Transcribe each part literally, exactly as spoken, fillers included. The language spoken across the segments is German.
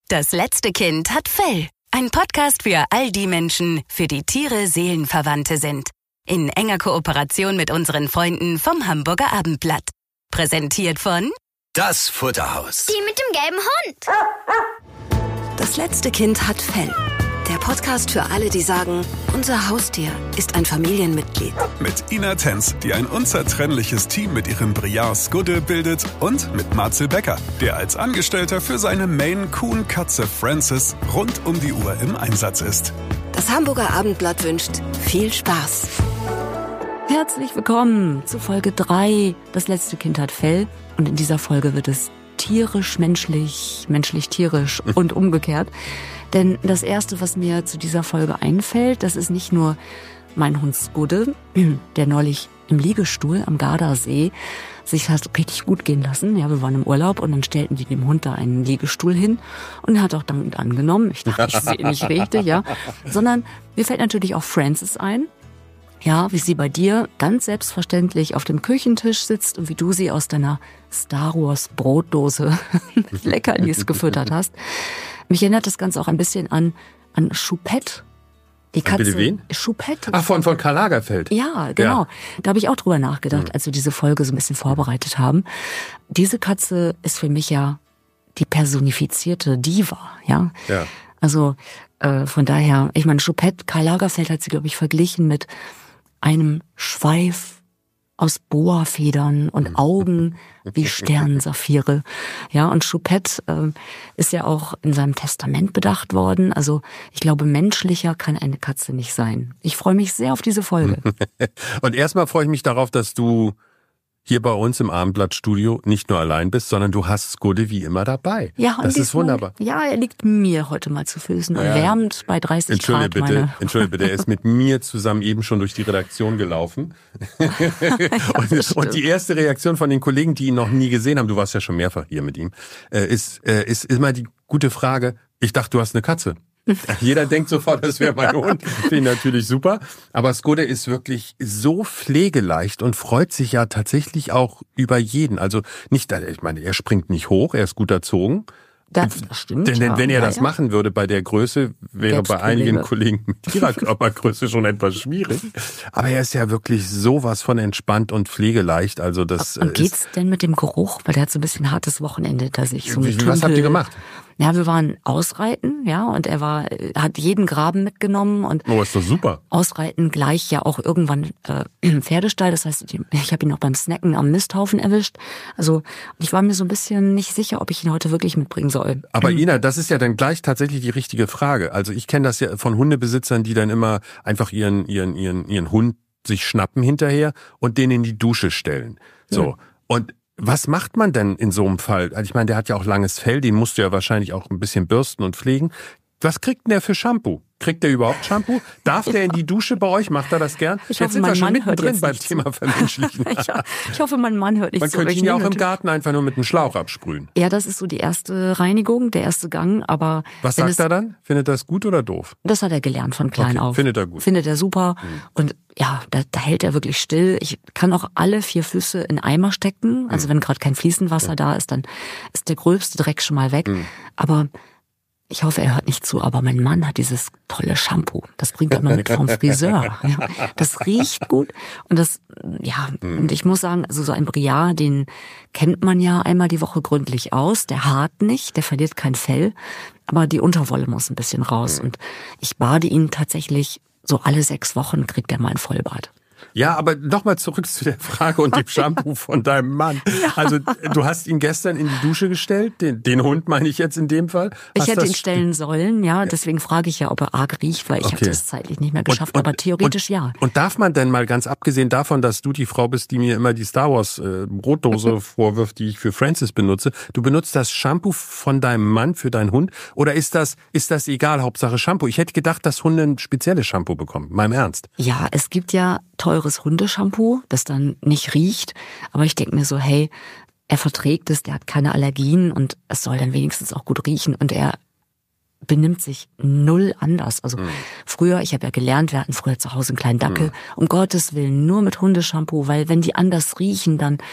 Das letzte Kind hat Fell. Ein Podcast für all die Menschen, für die Tiere Seelenverwandte sind. In enger Kooperation mit unseren Freunden vom Hamburger Abendblatt. Präsentiert von Das Futterhaus. Die mit dem gelben Hund. Das letzte Kind hat Fell. Der Podcast für alle, die sagen, unser Haustier ist ein Familienmitglied. Mit Ina Tenz, die ein unzertrennliches Team mit ihrem Briar Skudde bildet, und mit Marcel Becker, der als Angestellter für seine Maine-Coon-Katze Frances rund um die Uhr im Einsatz ist. Das Hamburger Abendblatt wünscht viel Spaß. Herzlich willkommen zu Folge drei. Das letzte Kind hat Fell. Und in dieser Folge wird es tierisch-menschlich, menschlich-tierisch und umgekehrt. Denn das Erste, was mir zu dieser Folge einfällt, das ist nicht nur mein Hund Skudde, der neulich im Liegestuhl am Gardasee sich hat richtig gut gehen lassen. Ja, wir waren im Urlaub und dann stellten die dem Hund da einen Liegestuhl hin und er hat auch dankend angenommen. Ich dachte, ich sehe nicht richtig, ja. Sondern mir fällt natürlich auch Frances ein. Ja, wie sie bei dir ganz selbstverständlich auf dem Küchentisch sitzt und wie du sie aus deiner Star Wars Brotdose mit Leckerlis gefüttert hast. Mich erinnert das Ganze auch ein bisschen an, an Choupette. Die Katze. Bitte wen? Choupette. Ach, von, von Karl Lagerfeld. Ja, genau. Ja. Da habe ich auch drüber nachgedacht, mhm. als wir diese Folge so ein bisschen vorbereitet haben. Diese Katze ist für mich ja die personifizierte Diva, ja. Ja. Also, äh, von daher, ich meine, Choupette, Karl Lagerfeld hat sie, glaube ich, verglichen mit einem Schweif aus Boa-Federn und Augen wie Sternsaphire. Ja, und Choupette äh, ist ja auch in seinem Testament bedacht worden. Also ich glaube, menschlicher kann eine Katze nicht sein. Ich freue mich sehr auf diese Folge. Und erstmal freue ich mich darauf, dass du hier bei uns im Abendblattstudio nicht nur allein bist, sondern du hast Skudde wie immer dabei. Ja, und das ist wunderbar. Ja, er liegt mir heute mal zu Füßen und ja. wärmt bei dreißig Entschuldige Grad bitte, meine... Entschuldige bitte, er ist mit mir zusammen eben schon durch die Redaktion gelaufen. ja, und, und die erste Reaktion von den Kollegen, die ihn noch nie gesehen haben, du warst ja schon mehrfach hier mit ihm, ist, ist immer die gute Frage, ich dachte, du hast eine Katze. Jeder denkt sofort, das wäre mein Hund. Finde ich natürlich super. Aber Skudde ist wirklich so pflegeleicht und freut sich ja tatsächlich auch über jeden. Also nicht, ich meine, er springt nicht hoch, er ist gut erzogen. Das, das stimmt. Denn, denn ja. wenn er ja, das ja. machen würde bei der Größe, wäre bei einigen Kollegen mit ihrer Körpergröße schon etwas schwierig. Aber er ist ja wirklich sowas von entspannt und pflegeleicht. Also das. Und geht's ist denn mit dem Geruch? Weil der hat so ein bisschen hartes Wochenende hinter sich. So Wie, was habt ihr gemacht? Ja, wir waren ausreiten, ja, und er war, hat jeden Graben mitgenommen und oh, ist doch super. Ausreiten gleich ja auch irgendwann äh, im Pferdestall. Das heißt, ich habe ihn auch beim Snacken am Misthaufen erwischt. Also ich war mir so ein bisschen nicht sicher, ob ich ihn heute wirklich mitbringen soll. Aber Ina, das ist ja dann gleich tatsächlich die richtige Frage. Also ich kenne das ja von Hundebesitzern, die dann immer einfach ihren ihren ihren ihren Hund sich schnappen hinterher und den in die Dusche stellen. So ja. Und was macht man denn in so einem Fall? Also ich meine, der hat ja auch langes Fell, den musst du ja wahrscheinlich auch ein bisschen bürsten und pflegen. Was kriegt denn der für Shampoo? Kriegt der überhaupt Shampoo? Darf der in die Dusche bei euch? Macht er das gern? Ich jetzt hoffe, sind wir schon Mann mittendrin beim Thema zu. Vermenschlichen. ich, ich hoffe, mein Mann hört nicht Man zu. könnte ihn ja auch im Garten einfach nur mit einem Schlauch absprühen. Ja, das ist so die erste Reinigung, der erste Gang. Aber was sagt er dann? Findet er das gut oder doof? Das hat er gelernt von klein okay. auf. Findet er gut. Findet er super. Mhm. Und ja, da, da hält er wirklich still. Ich kann auch alle vier Füße in Eimer stecken. Also mhm. wenn gerade kein Fließenwasser mhm. da ist, dann ist der gröbste Dreck schon mal weg. Mhm. Aber ich hoffe, er hört nicht zu, aber mein Mann hat dieses tolle Shampoo. Das bringt er immer mit vom Friseur. Ja, das riecht gut. Und das, ja, und ich muss sagen, also so ein Briar, den kennt man ja einmal die Woche gründlich aus. Der haart nicht, der verliert kein Fell. Aber die Unterwolle muss ein bisschen raus. Und ich bade ihn tatsächlich so alle sechs Wochen, kriegt er mal ein Vollbad. Ja, aber nochmal zurück zu der Frage und dem Shampoo von deinem Mann. Ja. Also du hast ihn gestern in die Dusche gestellt, den, den Hund meine ich jetzt in dem Fall. Ich hast hätte das ihn stellen sollen, ja, deswegen frage ich ja, ob er arg riecht, weil ich okay. habe es zeitlich nicht mehr geschafft, und, und, aber theoretisch und, ja. Und darf man denn mal, ganz abgesehen davon, dass du die Frau bist, die mir immer die Star Wars äh, Brotdose vorwirft, die ich für Frances benutze, du benutzt das Shampoo von deinem Mann für deinen Hund oder ist das ist das egal, Hauptsache Shampoo? Ich hätte gedacht, dass Hunde ein spezielles Shampoo bekommen, meinem Ernst. Ja, es gibt ja teures Hundeshampoo, das dann nicht riecht. Aber ich denke mir so, hey, er verträgt es, der hat keine Allergien und es soll dann wenigstens auch gut riechen. Und er benimmt sich null anders. Also mhm. früher, ich habe ja gelernt, wir hatten früher zu Hause einen kleinen Dackel. Mhm. Um Gottes Willen, nur mit Hundeshampoo, weil wenn die anders riechen, dann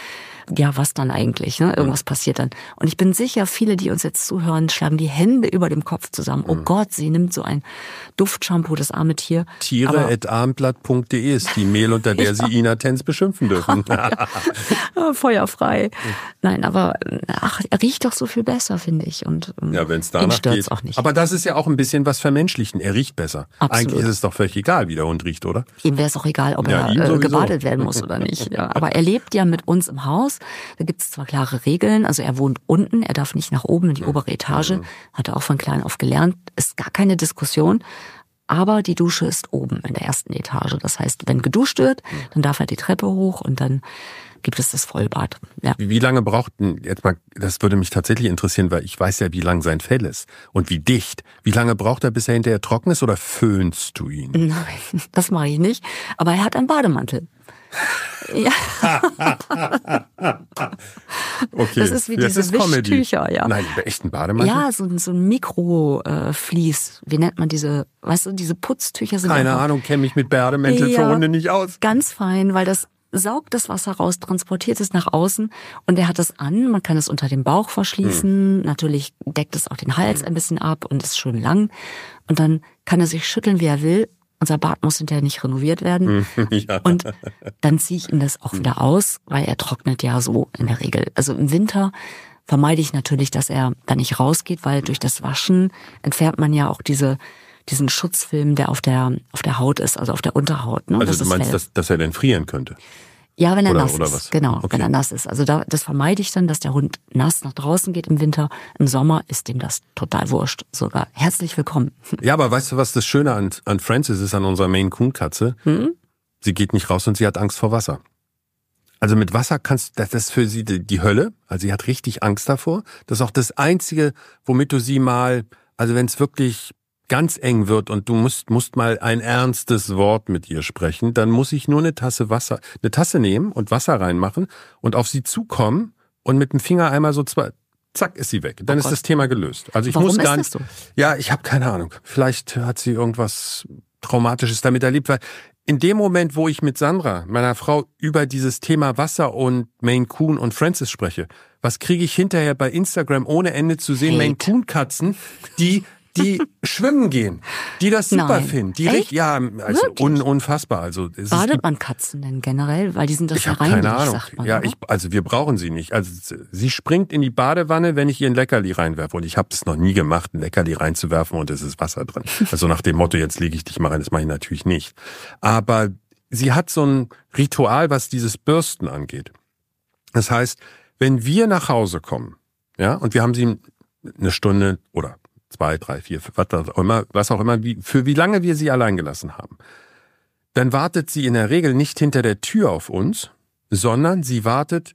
ja, was dann eigentlich? Ne? Irgendwas passiert dann. Und ich bin sicher, viele, die uns jetzt zuhören, schlagen die Hände über dem Kopf zusammen. Oh Gott, sie nimmt so ein Duftshampoo, das arme Tier. tiere at abendblatt punkt de ist die Mail, unter der Sie Ina Tenz beschimpfen dürfen. Ja, feuerfrei. Nein, aber ach, er riecht doch so viel besser, finde ich. Und ja, wenn es ihn danach stört's geht. auch nicht. Aber das ist ja auch ein bisschen was vermenschlichen. Er riecht besser. Absolut. Eigentlich ist es doch völlig egal, wie der Hund riecht, oder? Ihm wäre es auch egal, ob Ja, ihm er äh, sowieso. gebadet werden muss oder nicht. Ja, aber er lebt ja mit uns im Haus. Da gibt es zwar klare Regeln. Also er wohnt unten, er darf nicht nach oben in die obere Etage. Hat er auch von klein auf gelernt. Ist gar keine Diskussion. Aber die Dusche ist oben in der ersten Etage. Das heißt, wenn geduscht wird, dann darf er die Treppe hoch und dann gibt es das Vollbad. Ja. Wie, wie lange braucht denn, jetzt mal, das würde mich tatsächlich interessieren, weil ich weiß ja, wie lang sein Fell ist und wie dicht. Wie lange braucht er, bis er hinterher trocken ist, oder föhnst du ihn? Nein, das mache ich nicht. Aber er hat einen Bademantel. Ja. Okay. Das ist wie Jetzt diese ist Comedy. Wischtücher, ja. Nein, echt ein Bademantel? Ja, so, so ein Mikroflies. Wie nennt man diese, weißt du, diese Putztücher sind Keine einfach Ahnung, kenne mich mit Bademänteln für Ja. Hunde nicht aus. ganz fein, weil das saugt das Wasser raus, transportiert es nach außen und er hat es an. Man kann es unter dem Bauch verschließen. Hm. Natürlich deckt es auch den Hals ein bisschen ab und ist schön lang. Und dann kann er sich schütteln, wie er will. Unser Bad muss hinterher nicht renoviert werden. Ja. Und dann ziehe ich ihm das auch wieder aus, weil er trocknet ja so in der Regel. Also im Winter vermeide ich natürlich, dass er da nicht rausgeht, weil durch das Waschen entfernt man ja auch diese diesen Schutzfilm, der auf der auf der Haut ist, also auf der Unterhaut. Ne? Also das du ist meinst, Fell. dass, dass er denn frieren könnte? Ja, wenn er Oder- nass oder ist. was? Genau, Okay. wenn er nass ist. Also da, das vermeide ich dann, dass der Hund nass nach draußen geht im Winter. Im Sommer ist dem das total wurscht. Sogar herzlich willkommen. Ja, aber weißt du, was das Schöne an, an Frances ist, an unserer Maine Coon Katze? Hm? Sie geht nicht raus und sie hat Angst vor Wasser. Also mit Wasser kannst, das ist für sie die, die Hölle. Also sie hat richtig Angst davor. Das ist auch das Einzige, womit du sie mal, also wenn es wirklich ganz eng wird und du musst, musst mal ein ernstes Wort mit ihr sprechen, dann muss ich nur eine Tasse Wasser, eine Tasse nehmen und Wasser reinmachen und auf sie zukommen und mit dem Finger einmal so zwei, zack, ist sie weg. Dann Oh ist Gott. das Thema gelöst. Also ich Warum muss ist gar das nicht. so? Ja, ich habe keine Ahnung. Vielleicht hat sie irgendwas Traumatisches damit erlebt, weil in dem Moment, wo ich mit Sandra, meiner Frau, über dieses Thema Wasser und Maine Coon und Frances spreche, was kriege ich hinterher bei Instagram ohne Ende zu sehen? Hate. Maine Coon Katzen, die die schwimmen gehen, die das super Nein. finden. Die Echt? ja, also Wirklich? un, unfassbar. Also es Badet gibt, man Katzen denn generell? Weil die sind das ich ja habe keine reinlich, Ahnung. sagt man. Ja, oder? ich, also wir brauchen sie nicht. Also sie springt in die Badewanne, wenn ich ihr ein Leckerli reinwerfe. Und ich habe es noch nie gemacht, ein Leckerli reinzuwerfen und es ist Wasser drin. Also nach dem Motto, jetzt lege ich dich mal rein, das mache ich natürlich nicht. Aber sie hat so ein Ritual, was dieses Bürsten angeht. Das heißt, wenn wir nach Hause kommen, ja, und wir haben sie eine Stunde oder zwei, drei, vier, was auch immer, was auch immer, wie, für wie lange wir sie allein gelassen haben, dann wartet sie in der Regel nicht hinter der Tür auf uns, sondern sie wartet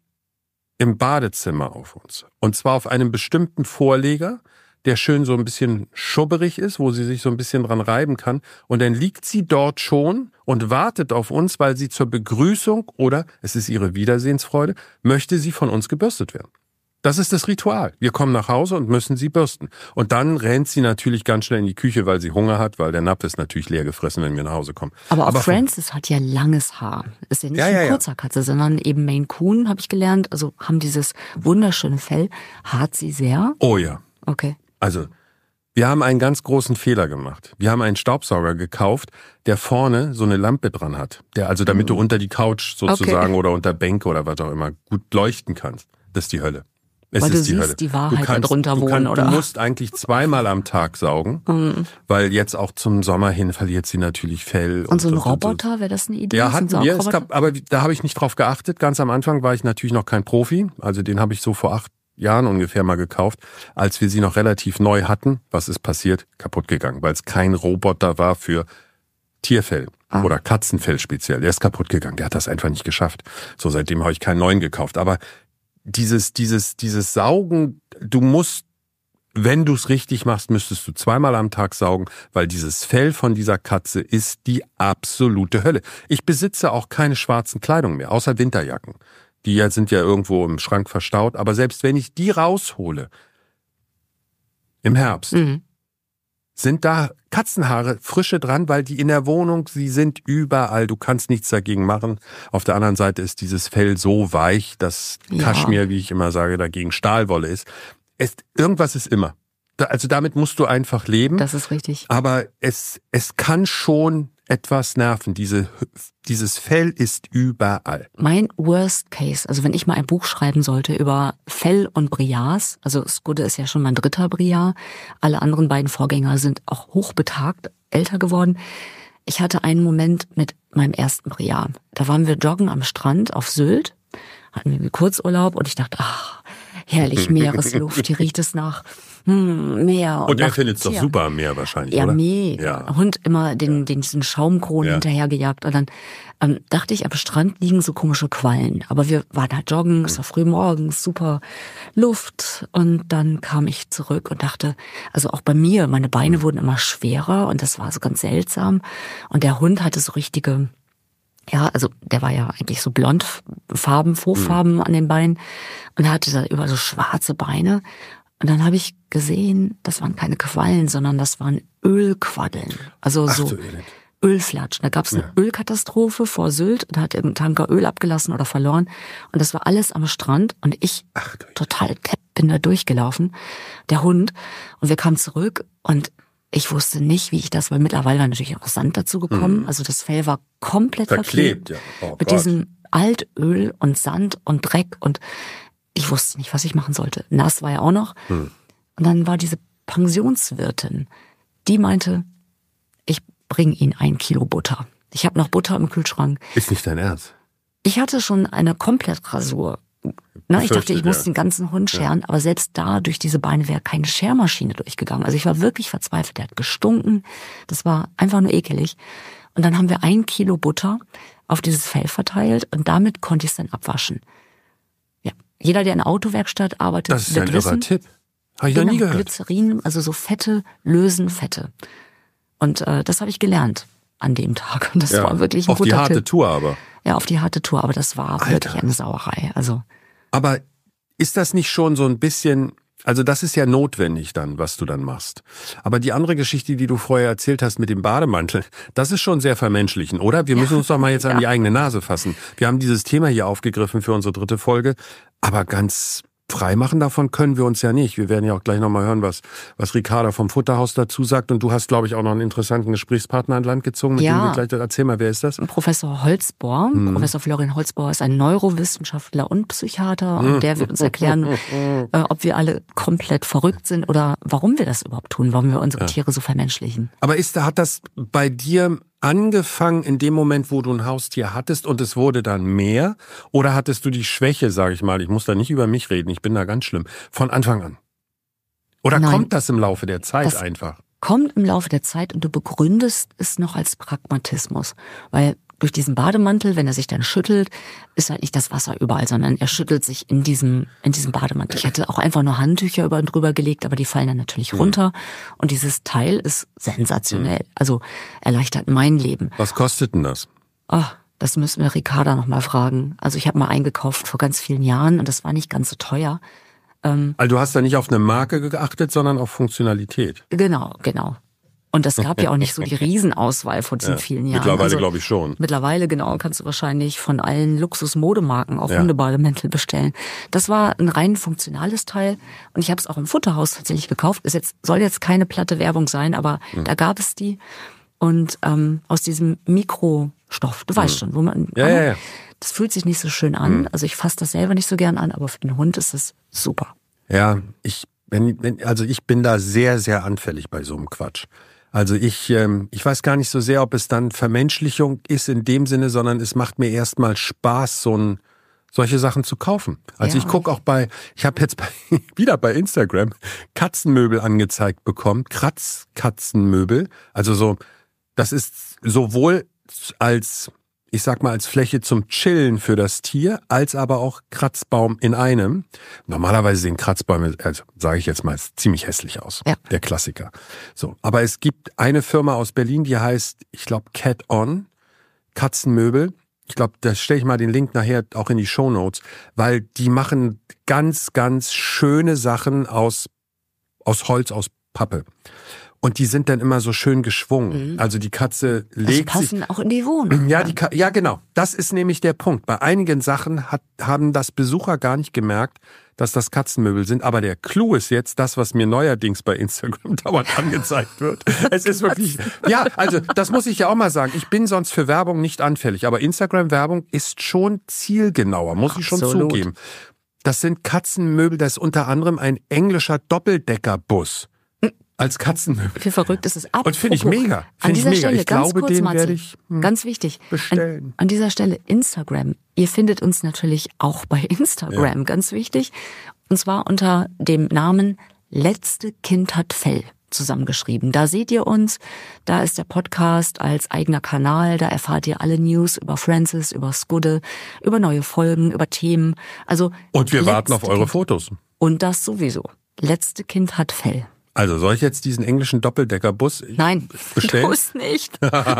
im Badezimmer auf uns. Und zwar auf einem bestimmten Vorleger, der schön so ein bisschen schubberig ist, wo sie sich so ein bisschen dran reiben kann. Und dann liegt sie dort schon und wartet auf uns, weil sie zur Begrüßung oder, es ist ihre Wiedersehensfreude, möchte sie von uns gebürstet werden. Das ist das Ritual. Wir kommen nach Hause und müssen sie bürsten. Und dann rennt sie natürlich ganz schnell in die Küche, weil sie Hunger hat, weil der Napf ist natürlich leer gefressen, wenn wir nach Hause kommen. Aber auch Aber von- Frances hat ja langes Haar. Ist ja nicht Ja, ein ja, ja. kurzer Katze, sondern eben Maine Coon, habe ich gelernt. Also haben dieses wunderschöne Fell. Haart sie sehr? Oh ja. Okay. Also, wir haben einen ganz großen Fehler gemacht. Wir haben einen Staubsauger gekauft, der vorne so eine Lampe dran hat. Der also, damit du unter die Couch sozusagen Okay. oder unter Bänke oder was auch immer gut leuchten kannst. Das ist die Hölle. Es Weil du ist die siehst Hölle. die Wahrheit du kannst, darunter du wohnen, kannst, oder? Du musst eigentlich zweimal am Tag saugen, Mhm. weil jetzt auch zum Sommer hin verliert sie natürlich Fell. Und so ein und, und, Roboter, wäre das eine Idee? Ja, So ein hatten wir. Es Saugroboter? gab, aber da habe ich nicht drauf geachtet. Ganz am Anfang war ich natürlich noch kein Profi. Also den habe ich so vor acht Jahren ungefähr mal gekauft, als wir sie noch relativ neu hatten. Was ist passiert? Kaputt gegangen, weil es kein Roboter war für Tierfell Ah. oder Katzenfell speziell. Der ist kaputt gegangen. Der hat das einfach nicht geschafft. So, seitdem habe ich keinen neuen gekauft. Aber dieses, dieses, dieses Saugen, du musst, wenn du es richtig machst, müsstest du zweimal am Tag saugen, weil dieses Fell von dieser Katze ist die absolute Hölle. Ich besitze auch keine schwarzen Kleidung mehr, außer Winterjacken. Die ja sind ja irgendwo im Schrank verstaut. Aber selbst wenn ich die raushole, im Herbst, Mhm. sind da Katzenhaare, Frische dran, weil die in der Wohnung, sie sind überall. Du kannst nichts dagegen machen. Auf der anderen Seite ist dieses Fell so weich, dass Ja. Kaschmir, wie ich immer sage, dagegen Stahlwolle ist. Es, irgendwas ist immer. Da, also damit musst du einfach leben. Das ist richtig. Aber es, es kann schon etwas nerven. Diese, dieses Fell ist überall. Mein Worst Case, also wenn ich mal ein Buch schreiben sollte über Fell und Briars, also Skudde ist ja schon mein dritter Briar, alle anderen beiden Vorgänger sind auch hochbetagt, älter geworden. Ich hatte einen Moment mit meinem ersten Briar. Da waren wir joggen am Strand auf Sylt, hatten wir Kurzurlaub und ich dachte, ach, herrlich Meeresluft, hier riecht es nach hm, Meer. Und er nach findet es doch Tier. super am Meer wahrscheinlich, Ja, oder? mega. Ja. Hund immer den, den diesen Schaumkronen Ja. hinterhergejagt. Und dann ähm, dachte ich, am Strand liegen so komische Quallen. Aber wir waren halt joggen, es war früh morgens, super Luft. Und dann kam ich zurück und dachte, also auch bei mir, meine Beine wurden immer schwerer und das war so ganz seltsam. Und der Hund hatte so richtige, ja, also der war ja eigentlich so blondfarben, Fauxfarben an den Beinen und er hatte da über so schwarze Beine. Und dann habe ich gesehen, das waren keine Quallen, sondern das waren Ölquaddeln. Also Ach, so du Elend. Ölflatschen. Da gab es eine Ja. Ölkatastrophe vor Sylt und da hat ein Tanker Öl abgelassen oder verloren. Und das war alles am Strand und ich Ach, du- total depp bin da durchgelaufen, der Hund. Und wir kamen zurück und ich wusste nicht, wie ich das, weil mittlerweile war natürlich auch Sand dazu gekommen. Also das Fell war komplett Verklebt, verklebt. ja. Oh mit Gott. diesem Altöl und Sand und Dreck und ich wusste nicht, was ich machen sollte. Nass war ja auch noch. Hm. Und dann war diese Pensionswirtin, die meinte, ich bringe Ihnen ein Kilo Butter. Ich habe noch Butter im Kühlschrank. Ist nicht dein Ernst. Ich hatte schon eine Komplettrasur. Na, ich dachte, ich Befürchtet, muss ja. den ganzen Hund scheren, aber selbst da durch diese Beine wäre keine Schermaschine durchgegangen. Also ich war wirklich verzweifelt. Der hat gestunken. Das war einfach nur ekelig. Und dann haben wir ein Kilo Butter auf dieses Fell verteilt und damit konnte ich es dann abwaschen. Ja, jeder, der in einer Autowerkstatt arbeitet, Das ist wird ein wissen, irrer Tipp. Habe ich noch genau, nie gehört. Glycerin, also so Fette lösen Fette. Und äh, das habe ich gelernt an dem Tag. Und das Ja. war wirklich ein Auf guter die harte Tipp. Tour aber. Ja, auf die harte Tour, aber das war Alter. wirklich eine Sauerei. Also Aber ist das nicht schon so ein bisschen, also das ist ja notwendig dann, was du dann machst. Aber die andere Geschichte, die du vorher erzählt hast mit dem Bademantel, das ist schon sehr vermenschlichen, oder? Wir müssen uns doch mal jetzt an die eigene Nase fassen. Wir haben dieses Thema hier aufgegriffen für unsere dritte Folge, aber ganz freimachen davon können wir uns ja nicht. Wir werden ja auch gleich nochmal hören, was, was Ricarda vom Futterhaus dazu sagt. Und du hast, glaube ich, auch noch einen interessanten Gesprächspartner an Land gezogen, mit Ja. dem wir gleich, erzähl mal, wer ist das? Professor Holzbohr, Mhm. Professor Florian Holzbohr ist ein Neurowissenschaftler und Psychiater und der wird uns erklären, äh, ob wir alle komplett verrückt sind oder warum wir das überhaupt tun, warum wir unsere Tiere so vermenschlichen. Aber ist, hat das bei dir angefangen in dem Moment, wo du ein Haustier hattest und es wurde dann mehr? Oder hattest du die Schwäche, sage ich mal, ich muss da nicht über mich reden, ich bin da ganz schlimm, von Anfang an? Oder Nein. kommt das im Laufe der Zeit Das- einfach? Kommt im Laufe der Zeit und du begründest es noch als Pragmatismus, weil durch diesen Bademantel, wenn er sich dann schüttelt, ist halt nicht das Wasser überall, sondern er schüttelt sich in diesem in diesem Bademantel. Ich hätte auch einfach nur Handtücher über und drüber gelegt, aber die fallen dann natürlich runter und dieses Teil ist sensationell. Also erleichtert mein Leben. Was kostet denn das? Oh, das müssen wir Ricarda noch mal fragen. Also ich habe mal eingekauft vor ganz vielen Jahren und das war nicht ganz so teuer. Also du hast da nicht auf eine Marke geachtet, sondern auf Funktionalität. Genau, genau. Und es gab ja auch nicht so die Riesenauswahl von diesen Ja, vielen Jahren. mittlerweile Also glaube ich schon. Mittlerweile, genau, kannst du wahrscheinlich von allen Luxus-Modemarken auch Ja. Hundebademäntel bestellen. Das war ein rein funktionales Teil und ich habe es auch im Futterhaus tatsächlich gekauft. Es jetzt, soll jetzt keine platte Werbung sein, aber Hm. da gab es die. Und ähm, aus diesem Mikrostoff, du weißt schon, wo man... Hm. Ja, ja, ja. Das fühlt sich nicht so schön an. Also ich fasse das selber nicht so gern an, aber für den Hund ist es super. Ja, ich, wenn, wenn, also ich bin da sehr, sehr anfällig bei so einem Quatsch. Also ich, ähm, ich weiß gar nicht so sehr, ob es dann Vermenschlichung ist in dem Sinne, sondern es macht mir erstmal Spaß, so ein, solche Sachen zu kaufen. Also Ja. ich gucke auch bei, ich habe jetzt bei, wieder bei Instagram Katzenmöbel angezeigt bekommen, Kratzkatzenmöbel. Also so, das ist sowohl als, ich sag mal, als Fläche zum Chillen für das Tier, als aber auch Kratzbaum in einem. Normalerweise sehen Kratzbäume, also sage ich jetzt mal, ziemlich hässlich aus. Ja. Der Klassiker. So, aber es gibt eine Firma aus Berlin, die heißt, ich glaube, Cat On, Katzenmöbel. Ich glaube, da stelle ich mal den Link nachher auch in die Shownotes, weil die machen ganz, ganz schöne Sachen aus, aus Holz, aus Pappe. Und die sind dann immer so schön geschwungen. Mhm. Also die Katze legt also passen sich, auch in die Wohnung. Ja, die, ja, genau. Das ist nämlich der Punkt. Bei einigen Sachen hat, haben das Besucher gar nicht gemerkt, dass das Katzenmöbel sind. Aber der Clou ist jetzt das, was mir neuerdings bei Instagram dauernd angezeigt wird. Es ist wirklich, ja, also das muss ich ja auch mal sagen. Ich bin sonst für Werbung nicht anfällig. Aber Instagram-Werbung ist schon zielgenauer, muss ich schon Absolut. zugeben. Das sind Katzenmöbel, das ist unter anderem ein englischer Doppeldeckerbus. Als Katzenmöbel. Wie verrückt ist es ab. Und finde ich mega. Find An dieser ich mega. Stelle, ich ganz glaube, kurz, den Marzi, werde ich hm, ganz wichtig. bestellen. An, an dieser Stelle Instagram. Ihr findet uns natürlich auch bei Instagram, ja. Ganz wichtig. Und zwar unter dem Namen Letzte Kind hat Fell zusammengeschrieben. Da seht ihr uns, da ist der Podcast als eigener Kanal, da erfahrt ihr alle News über Francis, über Skudde, über neue Folgen, über Themen. Also Und wir warten auf eure kind. Fotos. Und das sowieso. Letzte Kind hat Fell. Also soll ich jetzt diesen englischen Doppeldeckerbus Nein, bestellen? tu's nicht.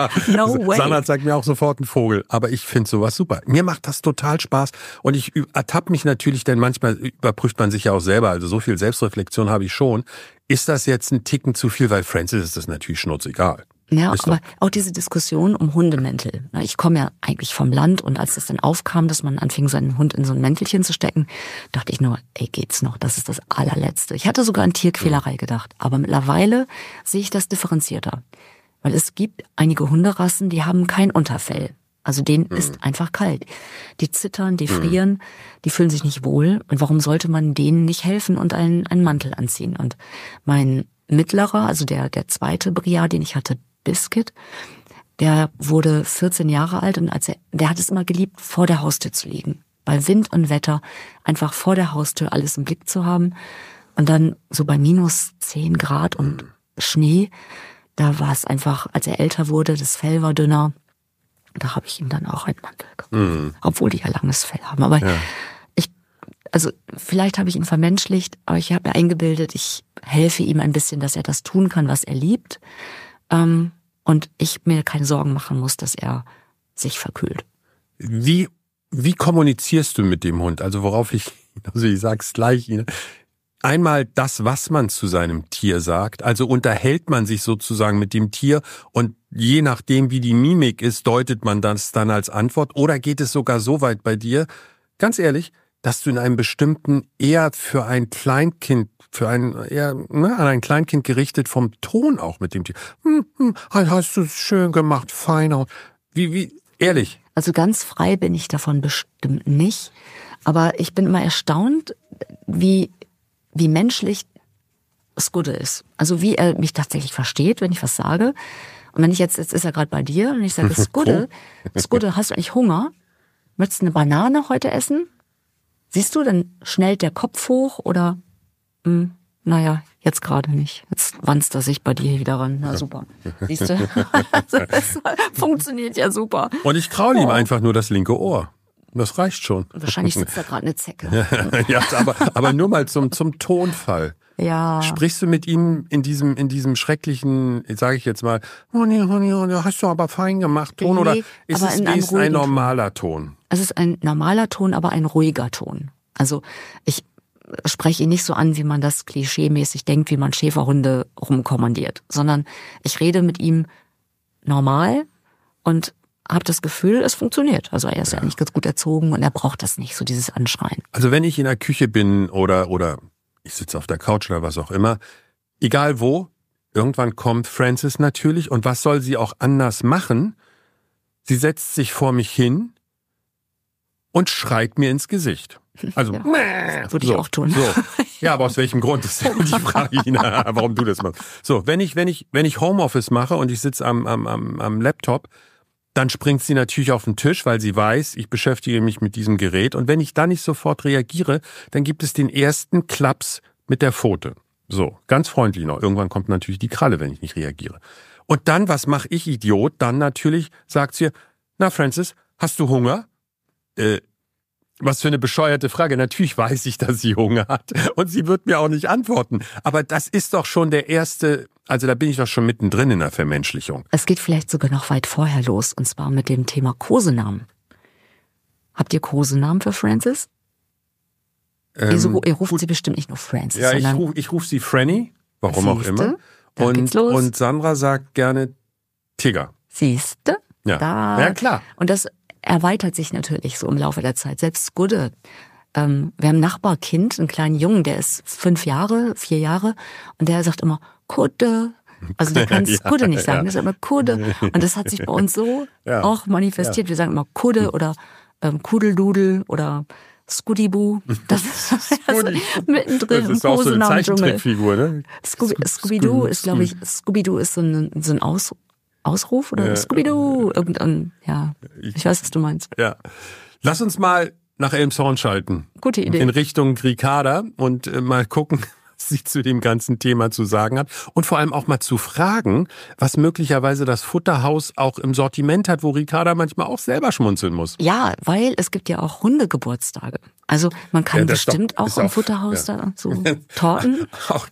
No way. Sandra zeigt mir auch sofort einen Vogel, aber ich finde sowas super. Mir macht das total Spaß und ich ertappe mich natürlich, denn manchmal überprüft man sich ja auch selber, also so viel Selbstreflexion habe ich schon. Ist das jetzt ein Ticken zu viel, weil Francis ist das natürlich schnurzegal. Ja, ist aber doch. auch diese Diskussion um Hundemäntel. Ich komme ja eigentlich vom Land und als das dann aufkam, dass man anfing, seinen Hund in so ein Mäntelchen zu stecken, dachte ich nur, ey, geht's noch? Das ist das allerletzte. Ich hatte sogar an Tierquälerei gedacht, aber mittlerweile sehe ich das differenzierter. Weil es gibt einige Hunderassen, die haben kein Unterfell. Also denen mhm. ist einfach kalt. Die zittern, die frieren, mhm. die fühlen sich nicht wohl. Und warum sollte man denen nicht helfen und einen, einen Mantel anziehen? Und mein Mittlerer, also der, der zweite Briar, den ich hatte, Biscuit, der wurde vierzehn Jahre alt und als er, der hat es immer geliebt, vor der Haustür zu liegen. Bei Wind und Wetter einfach vor der Haustür alles im Blick zu haben. Und dann so bei minus zehn Grad und Schnee, da war es einfach, als er älter wurde, das Fell war dünner, da habe ich ihm dann auch einen Mantel gekauft. Mhm. Obwohl die ja langes Fell haben. Aber ja. ich, also vielleicht habe ich ihn vermenschlicht, aber ich habe mir eingebildet, ich helfe ihm ein bisschen, dass er das tun kann, was er liebt. Und ich mir keine Sorgen machen muss, dass er sich verkühlt. Wie, wie kommunizierst du mit dem Hund? Also worauf ich, also ich sag's gleich Ihnen. Einmal das, was man zu seinem Tier sagt. Also unterhält man sich sozusagen mit dem Tier und je nachdem, wie die Mimik ist, deutet man das dann als Antwort. Oder geht es sogar so weit bei dir, ganz ehrlich, dass du in einem bestimmten, eher für ein Kleinkind, für ein, eher ne, an ein Kleinkind gerichtet vom Ton auch mit dem Tier. Hm, hm, hast du es schön gemacht, feiner. Wie, wie, ehrlich. Also ganz frei bin ich davon bestimmt nicht. Aber ich bin immer erstaunt, wie, wie menschlich Skudde ist. Also wie er mich tatsächlich versteht, wenn ich was sage. Und wenn ich jetzt, jetzt ist er gerade bei dir und ich sage, Skudde, Skudde, hast du eigentlich Hunger? Möchtest du eine Banane heute essen? Siehst du, dann schnellt der Kopf hoch oder, mh, naja, jetzt gerade nicht. Jetzt wanzt er sich bei dir wieder ran. Na super. Siehst du? Also das funktioniert ja super. Und ich kraule oh. ihm einfach nur das linke Ohr. Das reicht schon. Wahrscheinlich sitzt da gerade eine Zecke. Ja, aber, aber nur mal zum, zum Tonfall. Ja. Sprichst du mit ihm in diesem, in diesem schrecklichen, sage ich jetzt mal, Honey, Honey, Honey, hast du aber fein gemacht, Ton? Nee, oder ist es wie ist ein normaler Ton? Es ist ein normaler Ton, aber ein ruhiger Ton. Also ich spreche ihn nicht so an, wie man das klischeemäßig denkt, wie man Schäferhunde rumkommandiert, sondern ich rede mit ihm normal und habe das Gefühl, es funktioniert. Also er ist ja eigentlich ganz gut erzogen und er braucht das nicht, so dieses Anschreien. Also wenn ich in der Küche bin oder oder ich sitze auf der Couch oder was auch immer, egal wo, irgendwann kommt Francis natürlich und was soll sie auch anders machen? Sie setzt sich vor mich hin und schreit mir ins Gesicht. Also, ja, würde so, ich auch tun. So. Ja, aber aus welchem Grund? Das ist die Frage, Ina, warum du das machst. So, wenn ich, wenn ich, wenn ich Homeoffice mache und ich sitze am, am, am, am Laptop, dann springt sie natürlich auf den Tisch, weil sie weiß, ich beschäftige mich mit diesem Gerät. Und wenn ich da nicht sofort reagiere, dann gibt es den ersten Klaps mit der Pfote. So, ganz freundlich noch. Irgendwann kommt natürlich die Kralle, wenn ich nicht reagiere. Und dann, was mache ich, Idiot? Dann natürlich sagt sie, na Francis, hast du Hunger? Äh, was für eine bescheuerte Frage. Natürlich weiß ich, dass sie Hunger hat. Und sie wird mir auch nicht antworten. Aber das ist doch schon der erste, also da bin ich doch schon mittendrin in der Vermenschlichung. Es geht vielleicht sogar noch weit vorher los. Und zwar mit dem Thema Kosenamen. Habt ihr Kosenamen für Francis? Ähm, ihr, so, ihr ruft gut. sie bestimmt nicht nur Francis. Ja, ich rufe ich ruf sie Franny. warum auch immer. Und, und Sandra sagt gerne Tiger. Siehste? Ja. Da. Ja, klar. Und das erweitert sich natürlich so im Laufe der Zeit. Selbst Skudde. Ähm, wir haben ein Nachbarkind, einen kleinen Jungen, der ist fünf Jahre, vier Jahre. Und der sagt immer, Kudde. Also der kann Skudde ja, nicht sagen, ja. Das ist immer Kudde. Und das hat sich bei uns so ja. auch manifestiert. Ja. Wir sagen immer Kudde oder ähm, Kudeldudel oder Scooby-Doo. Das ist also mittendrin. Das ist auch so eine Zeichentrickfigur, ne? Scooby, Scooby-Doo ist, glaube ich, Scooby-Doo ist so ein, so ein Aus, Ausruf oder ja. Scooby-Doo. Irgendein, ja. Ich weiß, was du meinst. Ja. Lass uns mal nach Elmshorn schalten. Gute Idee. In Richtung Ricarda und äh, mal gucken, was sie zu dem ganzen Thema zu sagen hat. Und vor allem auch mal zu fragen, was möglicherweise das Futterhaus auch im Sortiment hat, wo Ricarda manchmal auch selber schmunzeln muss. Ja, weil es gibt ja auch Hundegeburtstage. Also man kann ja, bestimmt doch, auch im auch, Futterhaus ja. da so Torten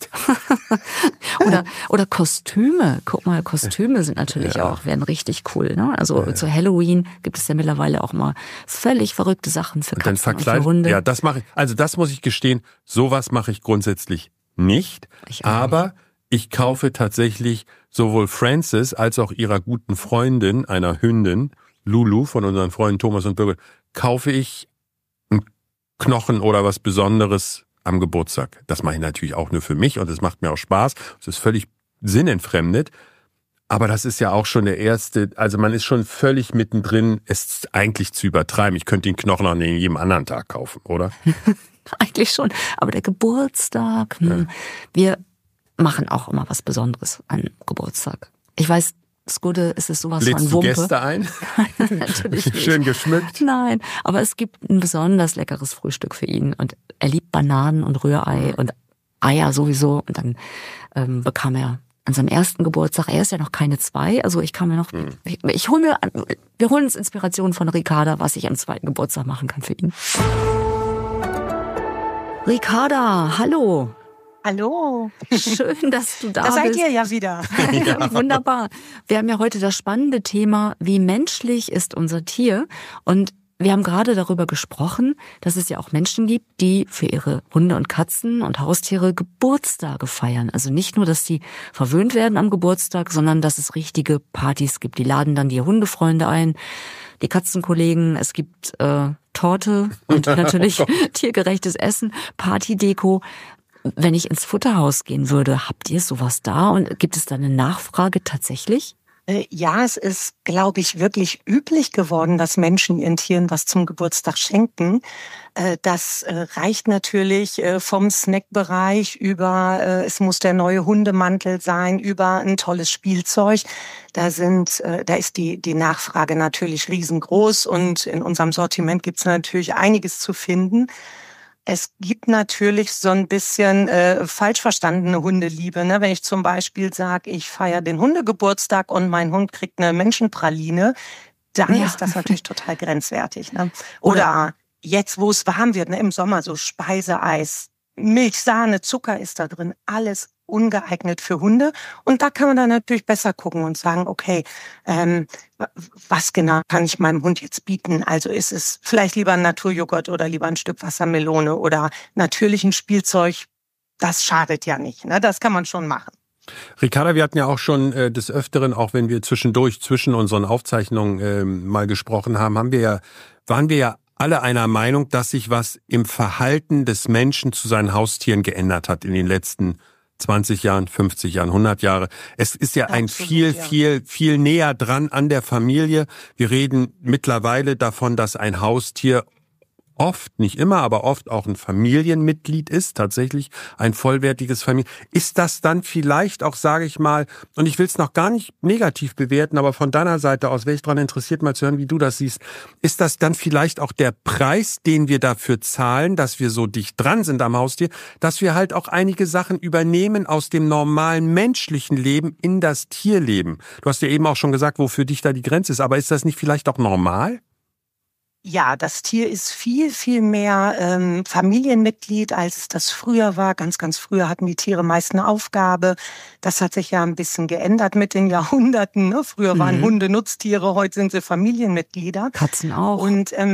oder oder Kostüme. Guck mal, Kostüme sind natürlich ja. auch werden richtig cool. Ne? Also ja. zu Halloween gibt es ja mittlerweile auch mal völlig verrückte Sachen für Katzen und für Hunde. Ja, das mache ich. Also das muss ich gestehen. Sowas mache ich grundsätzlich nicht. Ich aber nicht. Ich kaufe tatsächlich sowohl Frances als auch ihrer guten Freundin, einer Hündin, Lulu von unseren Freunden Thomas und Birgit, kaufe ich Knochen oder was Besonderes am Geburtstag. Das mache ich natürlich auch nur für mich und es macht mir auch Spaß. Es ist völlig sinnentfremdet. Aber das ist ja auch schon der erste, also man ist schon völlig mittendrin, es eigentlich zu übertreiben. Ich könnte den Knochen auch an jedem anderen Tag kaufen, oder? Eigentlich schon. Aber der Geburtstag, hm, ja. wir machen auch immer was Besonderes an Geburtstag. Ich weiß, Skudde ist es sowas Lädst von Wumpe. Du Gäste ein? Natürlich nicht. Schön geschmückt? Nein, aber es gibt ein besonders leckeres Frühstück für ihn. Und er liebt Bananen und Rührei und Eier sowieso. Und dann ähm, bekam er an seinem ersten Geburtstag, er ist ja noch keine zwei, also ich kann mir noch, mhm. ich, ich hol mir, wir holen uns Inspiration von Ricarda, was ich am zweiten Geburtstag machen kann für ihn. Ricarda, hallo. Hallo. Schön, dass du da, da bist. Da seid ihr ja wieder. Ja. Wunderbar. Wir haben ja heute das spannende Thema, wie menschlich ist unser Tier? Und wir haben gerade darüber gesprochen, dass es ja auch Menschen gibt, die für ihre Hunde und Katzen und Haustiere Geburtstage feiern. Also nicht nur, dass sie verwöhnt werden am Geburtstag, sondern dass es richtige Partys gibt. Die laden dann die Hundefreunde ein, die Katzenkollegen, es gibt äh, Torte und natürlich tiergerechtes Essen, Partydeko. Wenn ich ins Futterhaus gehen würde, habt ihr sowas da und gibt es da eine Nachfrage tatsächlich? Ja, es ist, glaube ich, wirklich üblich geworden, dass Menschen ihren Tieren was zum Geburtstag schenken. Das reicht natürlich vom Snackbereich über, es muss der neue Hundemantel sein, über ein tolles Spielzeug. Da sind, da ist die, die Nachfrage natürlich riesengroß und in unserem Sortiment gibt es natürlich einiges zu finden. Es gibt natürlich so ein bisschen äh, falsch verstandene Hundeliebe. Ne? Wenn ich zum Beispiel sage, ich feiere den Hundegeburtstag und mein Hund kriegt eine Menschenpraline, dann ja. ist das natürlich total grenzwertig. Ne? Oder, Oder jetzt, wo es warm wird, ne, im Sommer so Speiseeis, Milch, Sahne, Zucker ist da drin, alles ungeeignet für Hunde. Und da kann man dann natürlich besser gucken und sagen, okay, ähm, was genau kann ich meinem Hund jetzt bieten? Also ist es vielleicht lieber ein Naturjoghurt oder lieber ein Stück Wassermelone oder natürlich ein Spielzeug, das schadet ja nicht. Ne? Das kann man schon machen. Ricarda, wir hatten ja auch schon äh, des Öfteren, auch wenn wir zwischendurch zwischen unseren Aufzeichnungen äh, mal gesprochen haben, haben wir ja, waren wir ja alle einer Meinung, dass sich was im Verhalten des Menschen zu seinen Haustieren geändert hat in den letzten zwanzig Jahren, fünfzig Jahren, hundert Jahre. Es ist ja ein Absolut, viel, ja. viel, viel näher dran an der Familie. Wir reden mittlerweile davon, dass ein Haustier oft, nicht immer, aber oft auch ein Familienmitglied ist, tatsächlich ein vollwertiges Familien. Ist das dann vielleicht auch, sage ich mal, und ich will es noch gar nicht negativ bewerten, aber von deiner Seite aus wäre ich daran interessiert, mal zu hören, wie du das siehst. Ist das dann vielleicht auch der Preis, den wir dafür zahlen, dass wir so dicht dran sind am Haustier, dass wir halt auch einige Sachen übernehmen aus dem normalen menschlichen Leben in das Tierleben? Du hast ja eben auch schon gesagt, wo für dich da die Grenze ist, aber ist das nicht vielleicht auch normal? Ja, das Tier ist viel, viel mehr ähm, Familienmitglied, als es das früher war. Ganz, ganz früher hatten die Tiere meist eine Aufgabe. Das hat sich ja ein bisschen geändert mit den Jahrhunderten. Ne? Früher waren mhm. Hunde Nutztiere, heute sind sie Familienmitglieder. Katzen auch. Und ähm,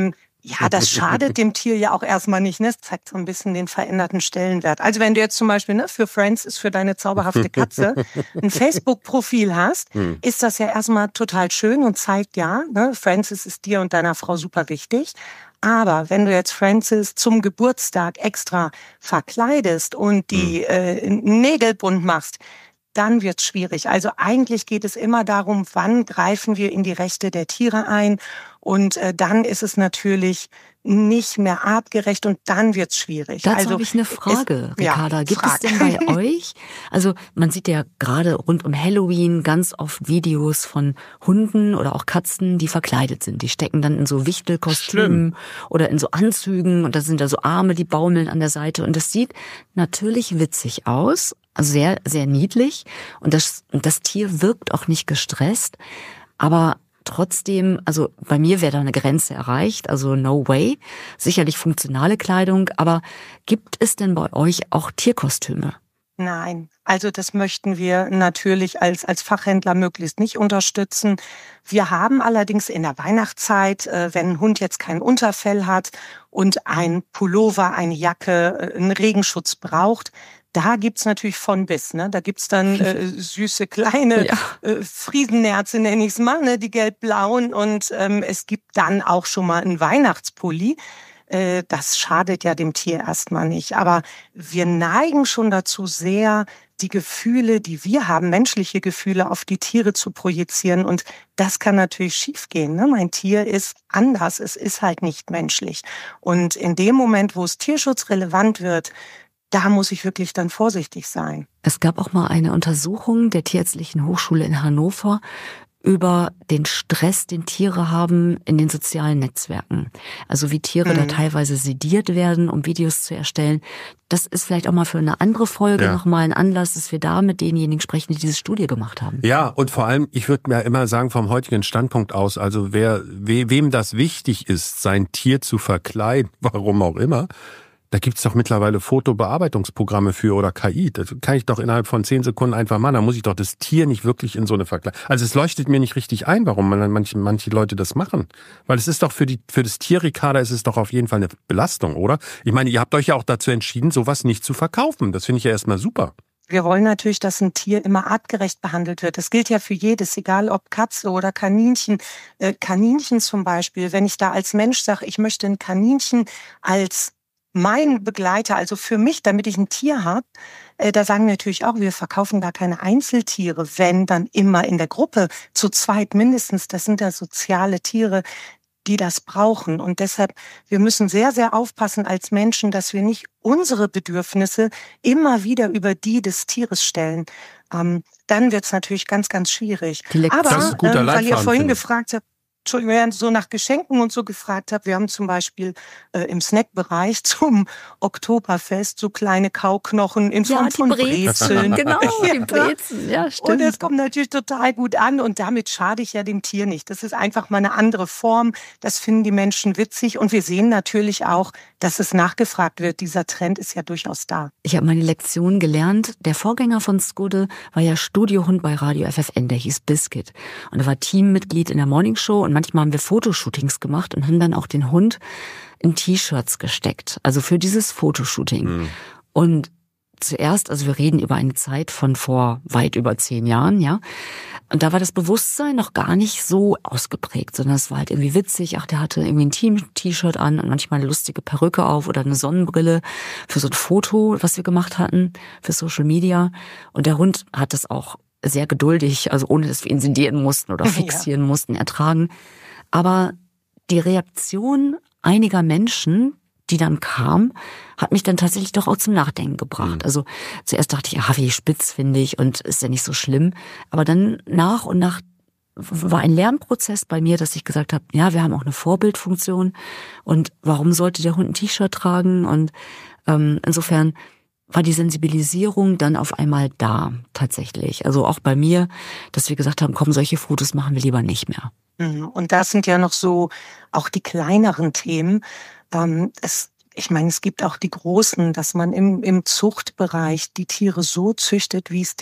Ja, das schadet dem Tier ja auch erstmal nicht, ne? Das zeigt so ein bisschen den veränderten Stellenwert. Also wenn du jetzt zum Beispiel, ne, für Friends ist für deine zauberhafte Katze ein Facebook-Profil hast, hm. ist das ja erstmal total schön und zeigt ja, ne, Francis ist dir und deiner Frau super wichtig. Aber wenn du jetzt Francis zum Geburtstag extra verkleidest und die hm. äh, Nägel bunt machst, dann wird's schwierig. Also eigentlich geht es immer darum, wann greifen wir in die Rechte der Tiere ein. Und äh, dann ist es natürlich nicht mehr artgerecht und dann wird's schwierig. Dazu also, habe ich eine Frage, es, Ricarda. Ja, Gibt frag. es denn bei euch, also man sieht ja gerade rund um Halloween ganz oft Videos von Hunden oder auch Katzen, die verkleidet sind. Die stecken dann in so Wichtelkostümen Schlimm. oder in so Anzügen und da sind da so Arme, die baumeln an der Seite. Und das sieht natürlich witzig aus, also sehr, sehr niedlich. Und das, das Tier wirkt auch nicht gestresst, aber trotzdem, also bei mir wäre da eine Grenze erreicht, also no way. Sicherlich funktionale Kleidung, aber gibt es denn bei euch auch Tierkostüme? Nein, also das möchten wir natürlich als als Fachhändler möglichst nicht unterstützen. Wir haben allerdings in der Weihnachtszeit, äh, wenn ein Hund jetzt kein Unterfell hat und ein Pullover, eine Jacke, äh, einen Regenschutz braucht, da gibt's natürlich von bis, ne? Da gibt's dann äh, süße kleine ja. äh, Friesennerze, nenne ich's mal, ne? Die gelb-blauen. Und ähm, es gibt dann auch schon mal einen Weihnachtspulli. Äh, das schadet ja dem Tier erstmal nicht. Aber wir neigen schon dazu sehr, die Gefühle, die wir haben, menschliche Gefühle auf die Tiere zu projizieren. Und das kann natürlich schiefgehen, ne? Mein Tier ist anders, es ist halt nicht menschlich. Und in dem Moment, wo es tierschutzrelevant wird, da muss ich wirklich dann vorsichtig sein. Es gab auch mal eine Untersuchung der Tierärztlichen Hochschule in Hannover über den Stress, den Tiere haben in den sozialen Netzwerken. Also wie Tiere mhm. da teilweise sediert werden, um Videos zu erstellen. Das ist vielleicht auch mal für eine andere Folge ja. nochmal ein Anlass, dass wir da mit denjenigen sprechen, die diese Studie gemacht haben. Ja, und vor allem, ich würde mir immer sagen, vom heutigen Standpunkt aus, also wer, we, wem das wichtig ist, sein Tier zu verkleiden, warum auch immer, da gibt's doch mittlerweile Fotobearbeitungsprogramme für oder K I. Das kann ich doch innerhalb von zehn Sekunden einfach machen. Da muss ich doch das Tier nicht wirklich in so eine Verkleidung. Also es leuchtet mir nicht richtig ein, warum man manche, manche Leute das machen. Weil es ist doch für die für das Tier, Ricarda, ist es doch auf jeden Fall eine Belastung, oder? Ich meine, ihr habt euch ja auch dazu entschieden, sowas nicht zu verkaufen. Das finde ich ja erstmal super. Wir wollen natürlich, dass ein Tier immer artgerecht behandelt wird. Das gilt ja für jedes, egal ob Katze oder Kaninchen. Äh, Kaninchen zum Beispiel, wenn ich da als Mensch sage, ich möchte ein Kaninchen als mein Begleiter, also für mich, damit ich ein Tier habe, äh, da sagen wir natürlich auch, wir verkaufen gar keine Einzeltiere, wenn dann immer in der Gruppe, zu zweit mindestens. Das sind ja soziale Tiere, die das brauchen. Und deshalb, wir müssen sehr, sehr aufpassen als Menschen, dass wir nicht unsere Bedürfnisse immer wieder über die des Tieres stellen. Ähm, dann wird's natürlich ganz, ganz schwierig. Aber, das ist ein guter ähm, weil ihr vorhin finde. gefragt habt, Entschuldigung, so nach Geschenken und so gefragt habe. Wir haben zum Beispiel äh, im Snackbereich zum Oktoberfest so kleine Kauknochen in Form ja, von Brezeln. Genau, die Brezeln, ja, stimmt. Und das kommt natürlich total gut an und damit schade ich ja dem Tier nicht. Das ist einfach mal eine andere Form. Das finden die Menschen witzig und wir sehen natürlich auch, dass es nachgefragt wird. Dieser Trend ist ja durchaus da. Ich habe meine Lektion gelernt. Der Vorgänger von Skudde war ja Studiohund bei Radio F F N, der hieß Biscuit. Und er war Teammitglied in der Morningshow und manchmal haben wir Fotoshootings gemacht und haben dann auch den Hund in T-Shirts gesteckt. Also für dieses Fotoshooting. Mhm. Und zuerst, also wir reden über eine Zeit von vor weit über zehn Jahren, ja. Und da war das Bewusstsein noch gar nicht so ausgeprägt, sondern es war halt irgendwie witzig. Ach, der hatte irgendwie ein Team-T-Shirt an und manchmal eine lustige Perücke auf oder eine Sonnenbrille für so ein Foto, was wir gemacht hatten für Social Media. Und der Hund hat das auch sehr geduldig, also ohne dass wir ihn sedieren mussten oder fixieren ja. mussten, ertragen. Aber die Reaktion einiger Menschen, die dann kam, hat mich dann tatsächlich doch auch zum Nachdenken gebracht. Mhm. Also zuerst dachte ich, ah, wie spitz finde ich und ist ja nicht so schlimm. Aber dann nach und nach war ein Lernprozess bei mir, dass ich gesagt habe, ja, wir haben auch eine Vorbildfunktion und warum sollte der Hund ein T-Shirt tragen? Und ähm, insofern war die Sensibilisierung dann auf einmal da, tatsächlich. Also auch bei mir, dass wir gesagt haben, komm, solche Fotos machen wir lieber nicht mehr. Und das sind ja noch so auch die kleineren Themen. Ähm, es, ich meine, es gibt auch die großen, dass man im, im Zuchtbereich die Tiere so züchtet, wie es den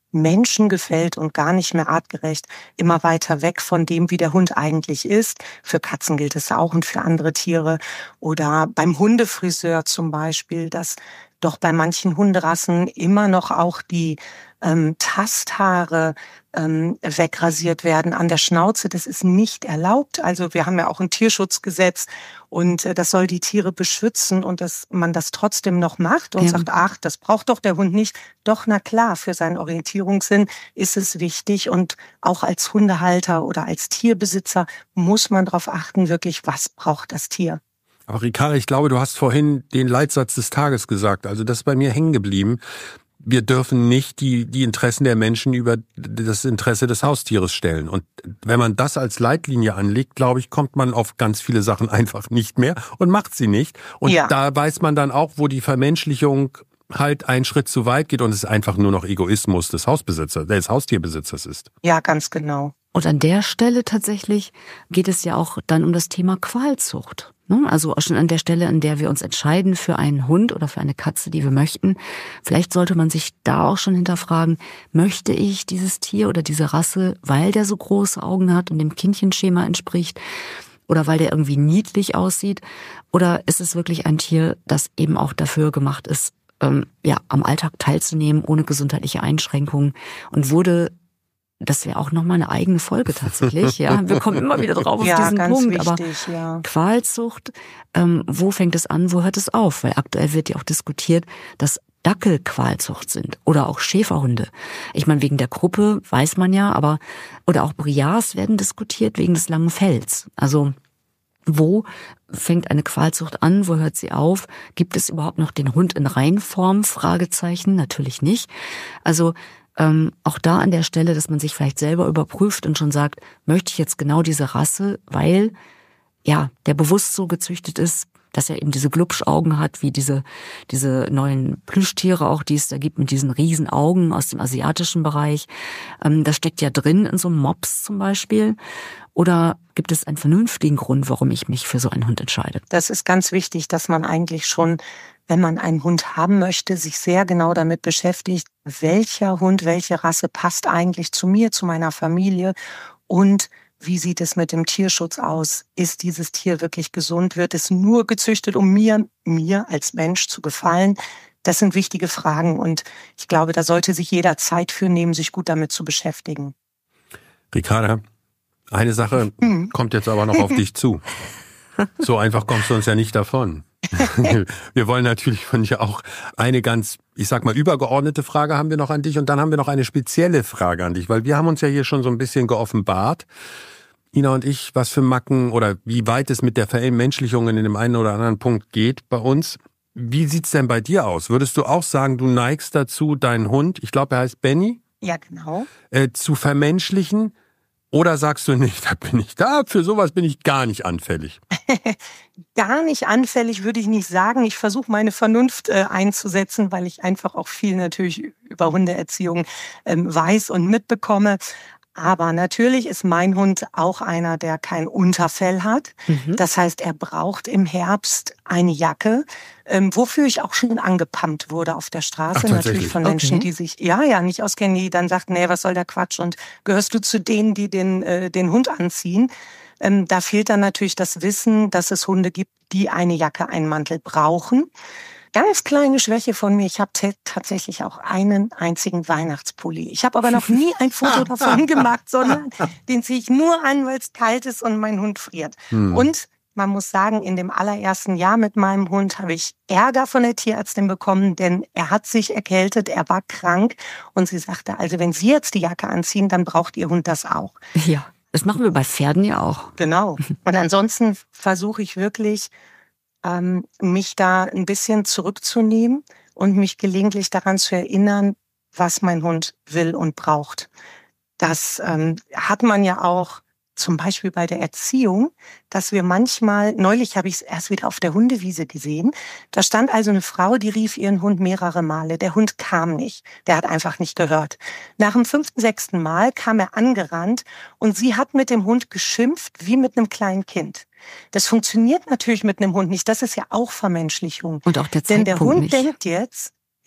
Menschen gefällt und gar nicht mehr artgerecht, immer weiter weg von dem, wie der Hund eigentlich ist. Für Katzen gilt es auch und für andere Tiere. Oder beim Hundefriseur zum Beispiel, dass doch bei manchen Hunderassen immer noch auch die ähm, Tasthaare ähm, wegrasiert werden an der Schnauze. Das ist nicht erlaubt. Also wir haben ja auch ein Tierschutzgesetz und äh, das soll die Tiere beschützen und dass man das trotzdem noch macht und ja. sagt, ach, das braucht doch der Hund nicht. Doch, na klar, für seinen Orientierungssinn ist es wichtig und auch als Hundehalter oder als Tierbesitzer muss man darauf achten, wirklich, was braucht das Tier. Aber Ricarda, ich glaube, du hast vorhin den Leitsatz des Tages gesagt. Also das ist bei mir hängen geblieben. Wir dürfen nicht die, die Interessen der Menschen über das Interesse des Haustieres stellen. Und wenn man das als Leitlinie anlegt, glaube ich, kommt man auf ganz viele Sachen einfach nicht mehr und macht sie nicht. Und ja. da weiß man dann auch, wo die Vermenschlichung halt einen Schritt zu weit geht und es einfach nur noch Egoismus des Hausbesitzers, des Haustierbesitzers ist. Ja, ganz genau. Und an der Stelle tatsächlich geht es ja auch dann um das Thema Qualzucht. Also auch schon an der Stelle, an der wir uns entscheiden für einen Hund oder für eine Katze, die wir möchten. Vielleicht sollte man sich da auch schon hinterfragen, möchte ich dieses Tier oder diese Rasse, weil der so große Augen hat und dem Kindchenschema entspricht oder weil der irgendwie niedlich aussieht? Oder ist es wirklich ein Tier, das eben auch dafür gemacht ist, ähm, ja, am Alltag teilzunehmen, ohne gesundheitliche Einschränkungen und wurde Das wäre auch nochmal eine eigene Folge tatsächlich. Ja, wir kommen immer wieder drauf auf ja, diesen ganz Punkt. Wichtig, aber ja. Qualzucht, ähm, wo fängt es an, wo hört es auf? Weil aktuell wird ja auch diskutiert, dass Dackel Qualzucht sind oder auch Schäferhunde. Ich meine, wegen der Gruppe weiß man ja, aber oder auch Briars werden diskutiert wegen des langen Fells. Also wo fängt eine Qualzucht an? Wo hört sie auf? Gibt es überhaupt noch den Hund in Reinform? Fragezeichen, natürlich nicht. Also Ähm, auch da an der Stelle, dass man sich vielleicht selber überprüft und schon sagt, möchte ich jetzt genau diese Rasse, weil ja der bewusst so gezüchtet ist, dass er eben diese Glubschaugen hat, wie diese diese neuen Plüschtiere auch, die es da gibt mit diesen riesen Augen aus dem asiatischen Bereich. Ähm, das steckt ja drin in so einem Mops zum Beispiel. Oder gibt es einen vernünftigen Grund, warum ich mich für so einen Hund entscheide? Das ist ganz wichtig, dass man eigentlich schon, wenn man einen Hund haben möchte, sich sehr genau damit beschäftigt, welcher Hund, welche Rasse passt eigentlich zu mir, zu meiner Familie und wie sieht es mit dem Tierschutz aus? Ist dieses Tier wirklich gesund? Wird es nur gezüchtet, um mir, mir als Mensch zu gefallen? Das sind wichtige Fragen und ich glaube, da sollte sich jeder Zeit für nehmen, sich gut damit zu beschäftigen. Ricarda, eine Sache hm. kommt jetzt aber noch auf dich zu. So einfach kommst du uns ja nicht davon. Wir wollen natürlich von dir auch eine ganz, ich sag mal, übergeordnete Frage haben wir noch an dich und dann haben wir noch eine spezielle Frage an dich, weil wir haben uns ja hier schon so ein bisschen geoffenbart, Ina und ich, was für Macken oder wie weit es mit der Vermenschlichung in dem einen oder anderen Punkt geht bei uns. Wie sieht's denn bei dir aus? Würdest du auch sagen, du neigst dazu, deinen Hund, ich glaube, er heißt Benny, ja genau, äh, zu vermenschlichen? Oder sagst du nicht, da bin ich da, für sowas bin ich gar nicht anfällig? Gar nicht anfällig würde ich nicht sagen. Ich versuche meine Vernunft äh, einzusetzen, weil ich einfach auch viel natürlich über Hundeerziehung ähm, weiß und mitbekomme. Aber natürlich ist mein Hund auch einer, der kein Unterfell hat. Mhm. Das heißt, er braucht im Herbst eine Jacke, ähm, wofür ich auch schon angepumpt wurde auf der Straße. Ach, natürlich von Menschen, okay. die sich ja ja nicht auskennen, die dann sagten, nee, was soll der Quatsch? Und gehörst du zu denen, die den äh, den Hund anziehen? Ähm, da fehlt dann natürlich das Wissen, dass es Hunde gibt, die eine Jacke, einen Mantel brauchen. Ganz kleine Schwäche von mir, ich habe t- tatsächlich auch einen einzigen Weihnachtspulli. Ich habe aber noch nie ein Foto davon gemacht, sondern den ziehe ich nur an, weil es kalt ist und mein Hund friert. Hm. Und man muss sagen, in dem allerersten Jahr mit meinem Hund habe ich Ärger von der Tierärztin bekommen, denn er hat sich erkältet, er war krank und sie sagte, also wenn Sie jetzt die Jacke anziehen, dann braucht Ihr Hund das auch. Ja, das machen wir bei Pferden ja auch. Genau. Und ansonsten versuche ich wirklich, Ähm, mich da ein bisschen zurückzunehmen und mich gelegentlich daran zu erinnern, was mein Hund will und braucht. Das ähm, hat man ja auch zum Beispiel bei der Erziehung, dass wir manchmal, neulich habe ich es erst wieder auf der Hundewiese gesehen, da stand also eine Frau, die rief ihren Hund mehrere Male. Der Hund kam nicht, der hat einfach nicht gehört. Nach dem fünften, sechsten Mal kam er angerannt und sie hat mit dem Hund geschimpft wie mit einem kleinen Kind. Das funktioniert natürlich mit einem Hund nicht, das ist ja auch Vermenschlichung. Und auch der Zeitpunkt Denn der Hund nicht. denkt jetzt,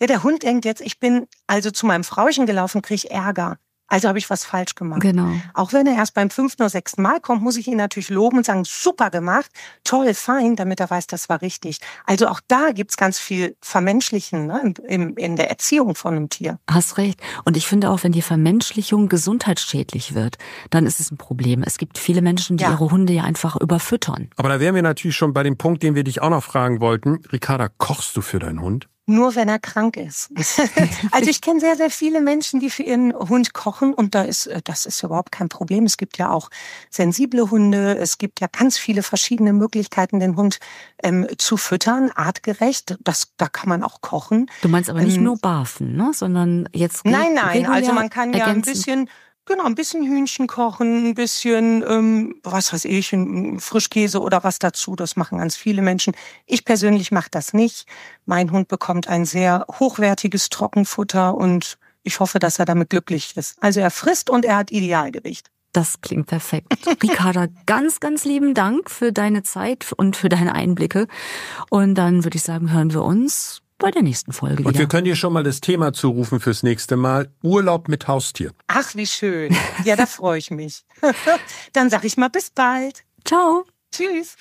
Ja, der Hund denkt jetzt, ich bin also zu meinem Frauchen gelaufen, kriege Ärger. Also habe ich was falsch gemacht. Genau. Auch wenn er erst beim fünften oder sechsten Mal kommt, muss ich ihn natürlich loben und sagen, super gemacht, toll, fein, damit er weiß, das war richtig. Also auch da gibt's ganz viel Vermenschlichen, ne, in, in der Erziehung von einem Tier. Hast recht. Und ich finde auch, wenn die Vermenschlichung gesundheitsschädlich wird, dann ist es ein Problem. Es gibt viele Menschen, die ja. ihre Hunde ja einfach überfüttern. Aber da wären wir natürlich schon bei dem Punkt, den wir dich auch noch fragen wollten. Ricarda, kochst du für deinen Hund? Nur wenn er krank ist. Also ich kenne sehr, sehr viele Menschen, die für ihren Hund kochen und da ist, das ist überhaupt kein Problem. Es gibt ja auch sensible Hunde, es gibt ja ganz viele verschiedene Möglichkeiten, den Hund ähm, zu füttern, artgerecht. Das, da kann man auch kochen. Du meinst aber nicht ähm, nur barfen, ne? Sondern jetzt Nein, nein, also man kann ja ergänzen. ein bisschen... Genau, ein bisschen Hühnchen kochen, ein bisschen, ähm, was weiß ich, ein Frischkäse oder was dazu. Das machen ganz viele Menschen. Ich persönlich mache das nicht. Mein Hund bekommt ein sehr hochwertiges Trockenfutter und ich hoffe, dass er damit glücklich ist. Also er frisst und er hat Idealgewicht. Das klingt perfekt. Ricarda, ganz, ganz lieben Dank für deine Zeit und für deine Einblicke. Und dann würde ich sagen, hören wir uns bei der nächsten Folge wieder. Und wir können dir schon mal das Thema zurufen fürs nächste Mal. Urlaub mit Haustier. Ach, wie schön. Ja, da freue ich mich. Dann sag ich mal bis bald. Ciao. Tschüss.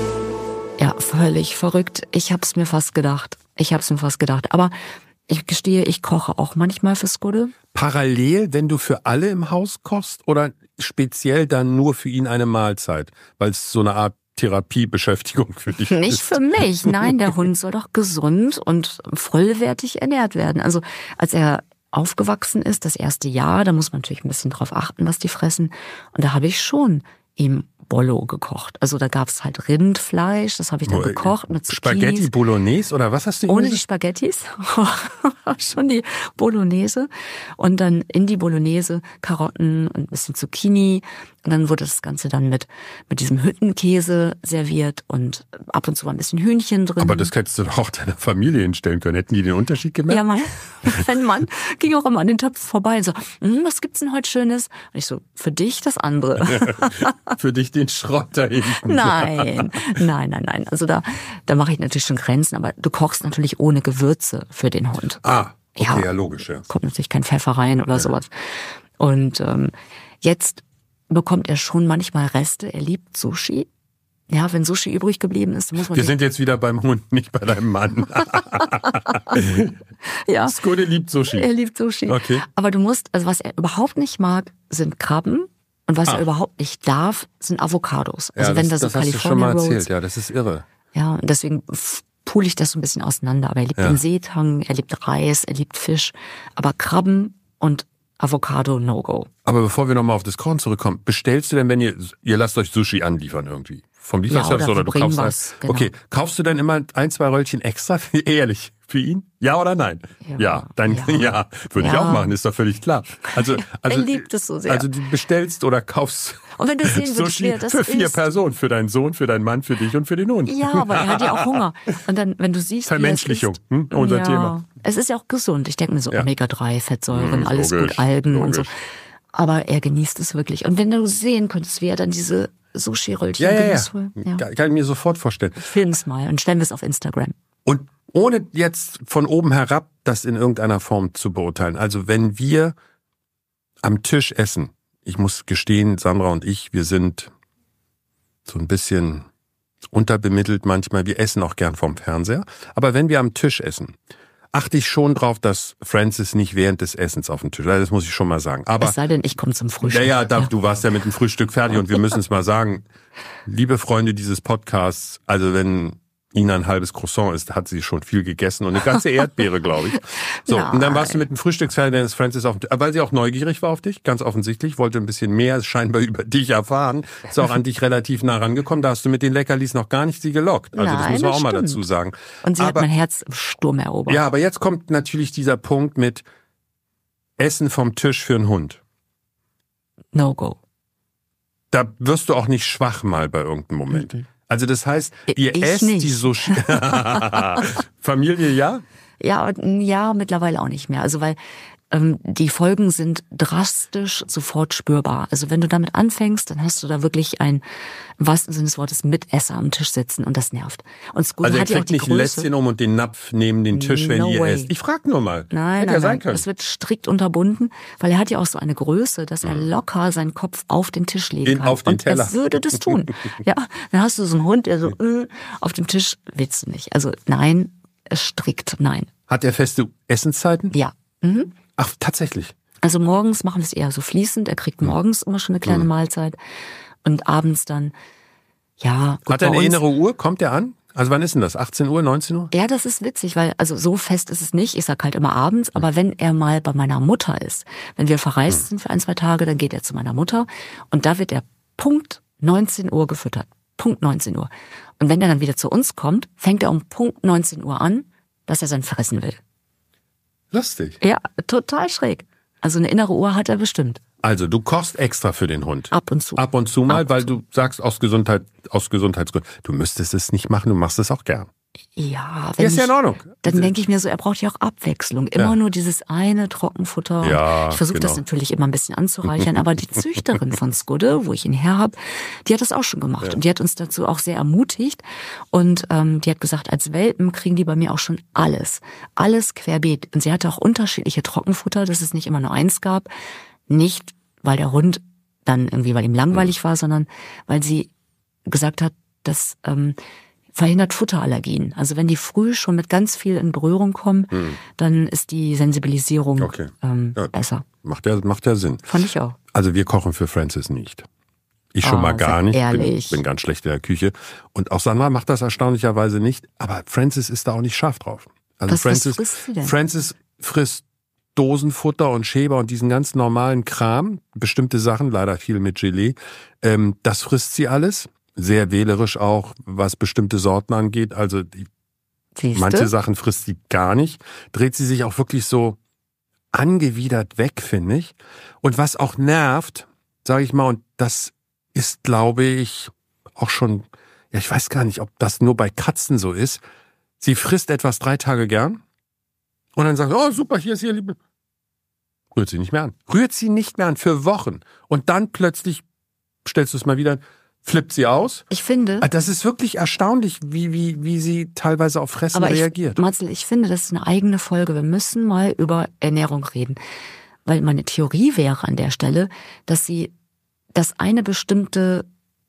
Ja, völlig verrückt. Ich hab's mir fast gedacht. Ich hab's mir fast gedacht. Aber ich gestehe, ich koche auch manchmal für Skudde. Parallel, wenn du für alle im Haus kochst oder speziell dann nur für ihn eine Mahlzeit? Weil es so eine Art Therapiebeschäftigung für dich Nicht ist. für mich. Nein, der Hund soll doch gesund und vollwertig ernährt werden. Also als er aufgewachsen ist, das erste Jahr, da muss man natürlich ein bisschen drauf achten, was die fressen. Und da habe ich schon ihm Bollo gekocht. Also da gab es halt Rindfleisch, das habe ich dann gekocht mit Zucchinis. Spaghetti Bolognese oder was hast du? Ohne die Spaghettis, schon die Bolognese und dann in die Bolognese Karotten und ein bisschen Zucchini und dann wurde das Ganze dann mit mit diesem Hüttenkäse serviert und ab und zu war ein bisschen Hühnchen drin. Aber das hättest du doch auch deiner Familie hinstellen können. Hätten die den Unterschied gemerkt? Ja, mein, mein Mann ging auch immer an den Töpf vorbei und so, hm, was gibt's denn heute Schönes? Und ich so, für dich das andere. Für dich den Schrott da hinten. Nein, nein, nein, nein. Also da, da mache ich natürlich schon Grenzen, aber du kochst natürlich ohne Gewürze für den Hund. Ah, okay, ja, ja logisch, ja. Kommt natürlich kein Pfeffer rein oder ja. sowas. Und ähm, jetzt bekommt er schon manchmal Reste. Er liebt Sushi. Ja, wenn Sushi übrig geblieben ist, dann muss man... Wir sind jetzt wieder beim Hund, nicht bei deinem Mann. Ja. Skudde liebt Sushi. Er liebt Sushi. Okay. Aber du musst, also was er überhaupt nicht mag, sind Krabben. Und was ah. er überhaupt nicht darf, sind Avocados. Also ja, wenn das, da so das hast du schon mal California erzählt, ja, das ist irre. Ja, und deswegen pule ich das so ein bisschen auseinander. Aber er liebt ja. den Seetang, er liebt Reis, er liebt Fisch. Aber Krabben und Avocado, no-go. Aber bevor wir nochmal auf das Kochen zurückkommen, bestellst du denn, wenn ihr, ihr lasst euch Sushi anliefern irgendwie? Vom Lieferservice ja, oder, oder du kaufst was, genau. Okay, kaufst du dann immer ein, zwei Röllchen extra, ehrlich, für ihn? Ja oder nein? Ja, ja dann ja, ja würde ja. ich auch machen, ist doch völlig klar. Also, also er liebt es so sehr. Also du bestellst oder kaufst und wenn du sehen würdest, Sushi das für vier ist. Personen, für deinen Sohn, für deinen Mann, für dich und für den Hund. Ja, aber er hat ja auch Hunger. Und dann, wenn du siehst, Vermenschlichung, hm, unser ja, Thema. Es ist ja auch gesund. Ich denke mir so, ja. Omega drei Fettsäuren, hm, alles logisch, gut, Algen logisch. und so. Aber er genießt es wirklich. Und wenn du sehen könntest, wie er dann diese Sushi-Röllchen ja, ja, genießt. Ja. Ja. Kann ich mir sofort vorstellen. Film's mal und stellen wir es auf Instagram. Und ohne jetzt von oben herab das in irgendeiner Form zu beurteilen. Also wenn wir am Tisch essen, ich muss gestehen, Sandra und ich, wir sind so ein bisschen unterbemittelt manchmal. Wir essen auch gern vom Fernseher. Aber wenn wir am Tisch essen, achte ich schon drauf, dass Francis nicht während des Essens auf den Tisch, das muss ich schon mal sagen. Aber es sei denn, ich komme zum Frühstück. Ja, ja, da, ja, du warst ja mit dem Frühstück fertig und wir müssen es mal sagen, liebe Freunde dieses Podcasts, also wenn Ina ein halbes Croissant ist, hat sie schon viel gegessen und eine ganze Erdbeere, glaube ich. So, Nein. Und dann warst du mit dem Frühstück fertig, dann ist Francis auf, weil sie auch neugierig war auf dich, ganz offensichtlich, wollte ein bisschen mehr scheinbar über dich erfahren, ist auch an dich relativ nah rangekommen, da hast du mit den Leckerlis noch gar nicht sie gelockt. Also Nein, das muss man auch stimmt. mal dazu sagen. Und sie aber, hat mein Herz im Sturm erobert. Ja, aber jetzt kommt natürlich dieser Punkt mit Essen vom Tisch für einen Hund. No go. Da wirst du auch nicht schwach mal bei irgendeinem Moment. Mhm. Also das heißt, ihr ich esst nicht. die Sushi. Familie, ja? Ja, ja, mittlerweile auch nicht mehr. Also weil ähm, die Folgen sind drastisch sofort spürbar. Also wenn du damit anfängst, dann hast du da wirklich ein, im wahrsten Sinne des Wortes, Mitesser am Tisch sitzen und das nervt. Und Scooter also er hat ja auch kriegt die nicht ein Größe. Lätzchen um und den Napf neben den Tisch, wenn No ihr way. esst. Ich frag nur mal. Nein, Hätte nein, ja sein nein. können. Das wird strikt unterbunden, weil er hat ja auch so eine Größe, dass er locker seinen Kopf auf den Tisch legen Den- kann. auf den und Teller. er würde das tun. Ja, dann hast du so einen Hund, der so äh, auf dem Tisch, willst du nicht. Also nein, strikt, nein. Hat er feste Essenszeiten? Ja. Mhm. Ach, tatsächlich. Also morgens machen wir es eher so fließend. Er kriegt morgens immer schon eine kleine Mahlzeit und abends dann, ja. Gut, Hat er bei eine uns- innere Uhr? Kommt er an? Also wann ist denn das? achtzehn Uhr, neunzehn Uhr? Ja, das ist witzig, weil also so fest ist es nicht. Ich sag halt immer abends, aber wenn er mal bei meiner Mutter ist, wenn wir verreist sind für ein, zwei Tage, dann geht er zu meiner Mutter und da wird er Punkt neunzehn Uhr gefüttert. Punkt neunzehn Uhr. Und wenn er dann wieder zu uns kommt, fängt er um Punkt neunzehn Uhr an, dass er sein Fressen will. Lustig. Ja, total schräg. Also eine innere Uhr hat er bestimmt. Also du kochst extra für den Hund. Ab und zu. Ab und zu mal, Ab und weil zu. du sagst aus Gesundheit, aus Gesundheitsgründen. Du müsstest es nicht machen, du machst es auch gern. Ja, wenn Ja, ist ja ich- in Ordnung. Dann denke ich mir so, er braucht ja auch Abwechslung. Immer Ja. nur dieses eine Trockenfutter. Ja, ich versuche das genau. natürlich immer ein bisschen anzureichern, aber die Züchterin von Skudde, wo ich ihn her habe, die hat das auch schon gemacht. Ja. Und die hat uns dazu auch sehr ermutigt. Und ähm, die hat gesagt, als Welpen kriegen die bei mir auch schon alles. Alles querbeet. Und sie hatte auch unterschiedliche Trockenfutter, dass es nicht immer nur eins gab. Nicht, weil der Hund dann irgendwie, weil ihm langweilig war, sondern weil sie gesagt hat, dass ähm, verhindert Futterallergien. Also wenn die früh schon mit ganz viel in Berührung kommen, Hm. dann ist die Sensibilisierung Okay. ähm, Ja. besser. Macht ja, macht ja Sinn. Fand ich auch. Also wir kochen für Francis nicht. Ich schon Oh, mal gar sei nicht. ehrlich. Bin, bin ganz schlecht in der Küche. Und auch Sandra macht das erstaunlicherweise nicht. Aber Francis ist da auch nicht scharf drauf. Also Was- was Francis, frisst sie denn? Francis frisst Dosenfutter und Schäber und diesen ganz normalen Kram. Bestimmte Sachen, leider viel mit Gelee. Ähm, das frisst sie alles. Sehr wählerisch auch, was bestimmte Sorten angeht. Also die, Siehste? manche Sachen frisst sie gar nicht. Dreht sie sich auch wirklich so angewidert weg, finde ich. Und was auch nervt, sage ich mal, und das ist, glaube ich, auch schon, ja, ich weiß gar nicht, ob das nur bei Katzen so ist. Sie frisst etwas drei Tage gern und dann sagt, oh super, hier ist ihr Liebe. Rührt sie nicht mehr an. Rührt sie nicht mehr an für Wochen. Und dann plötzlich stellst du es mal wieder, flippt sie aus. Ich finde, Ah, Das ist wirklich erstaunlich, wie, wie, wie sie teilweise auf Fressen aber ich, reagiert. Marcel, ich finde, das ist eine eigene Folge. Wir müssen mal über Ernährung reden. Weil meine Theorie wäre an der Stelle, dass sie das eine bestimmte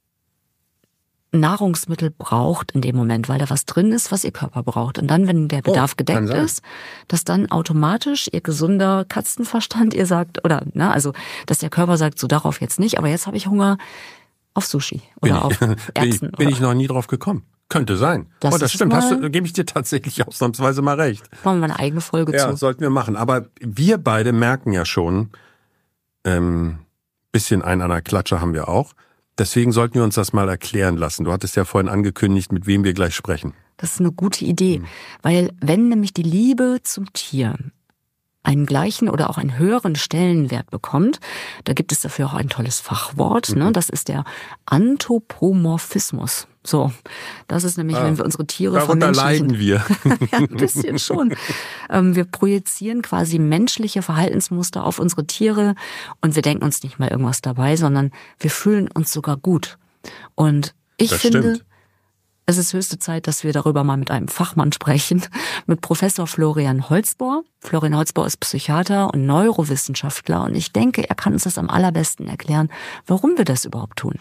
Nahrungsmittel braucht in dem Moment, weil da was drin ist, was ihr Körper braucht. Und dann, wenn der Bedarf Oh, kann gedeckt sein. ist, dass dann automatisch ihr gesunder Katzenverstand ihr sagt, oder, na, also, dass der Körper sagt, so darauf jetzt nicht, aber jetzt habe ich Hunger auf Sushi Bin oder ich, auf bin, ich, Erbsen. bin oder, ich noch nie drauf gekommen. Könnte sein. Lass oh, das es stimmt. mal- Hast du, gebe ich dir tatsächlich ausnahmsweise mal recht. machen wir mal eine eigene Folge Ja, zu. sollten wir machen. Aber wir beide merken ja schon, ähm, bisschen ein an der Klatsche haben wir auch. Deswegen sollten wir uns das mal erklären lassen. Du hattest ja vorhin angekündigt, mit wem wir gleich sprechen. Das ist eine gute Idee, weil wenn nämlich die Liebe zum Tier einen gleichen oder auch einen höheren Stellenwert bekommt, da gibt es dafür auch ein tolles Fachwort, ne? Das ist der Anthropomorphismus. So, das ist nämlich, Ah, wenn wir unsere Tiere Darunter vermenschlichen. leiden wir. Ja, ein bisschen schon. Ähm, wir projizieren quasi menschliche Verhaltensmuster auf unsere Tiere und wir denken uns nicht mal irgendwas dabei, sondern wir fühlen uns sogar gut. Und ich Das finde, stimmt. es ist höchste Zeit, dass wir darüber mal mit einem Fachmann sprechen, mit Professor Florian Holzbohr. Florian Holzbohr ist Psychiater und Neurowissenschaftler und ich denke, er kann uns das am allerbesten erklären, warum wir das überhaupt tun.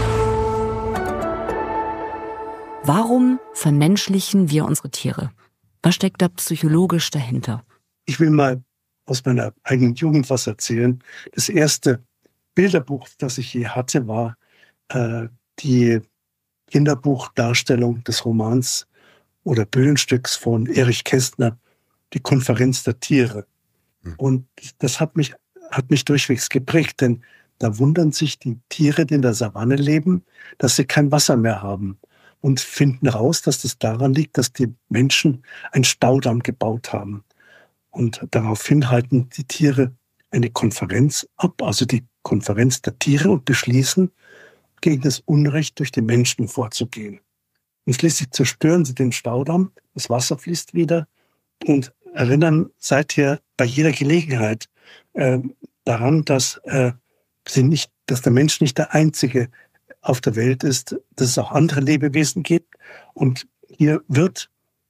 Warum vermenschlichen wir unsere Tiere? Was steckt da psychologisch dahinter? Ich will mal aus meiner eigenen Jugend was erzählen. Das erste Bilderbuch, das ich je hatte, war äh, die Kinderbuchdarstellung des Romans oder Bühnenstücks von Erich Kästner, Die Konferenz der Tiere. Und das hat mich, hat mich durchwegs geprägt, denn da wundern sich die Tiere, die in der Savanne leben, dass sie kein Wasser mehr haben und finden raus, dass das daran liegt, dass die Menschen einen Staudamm gebaut haben. Und daraufhin halten die Tiere eine Konferenz ab, also die Konferenz der Tiere, und beschließen, gegen das Unrecht durch die Menschen vorzugehen. Und schließlich zerstören sie den Staudamm, das Wasser fließt wieder und erinnern seither bei jeder Gelegenheit äh, daran, dass äh, sie nicht, dass der Mensch nicht der einzige auf der Welt ist, dass es auch andere Lebewesen gibt. Und hier wird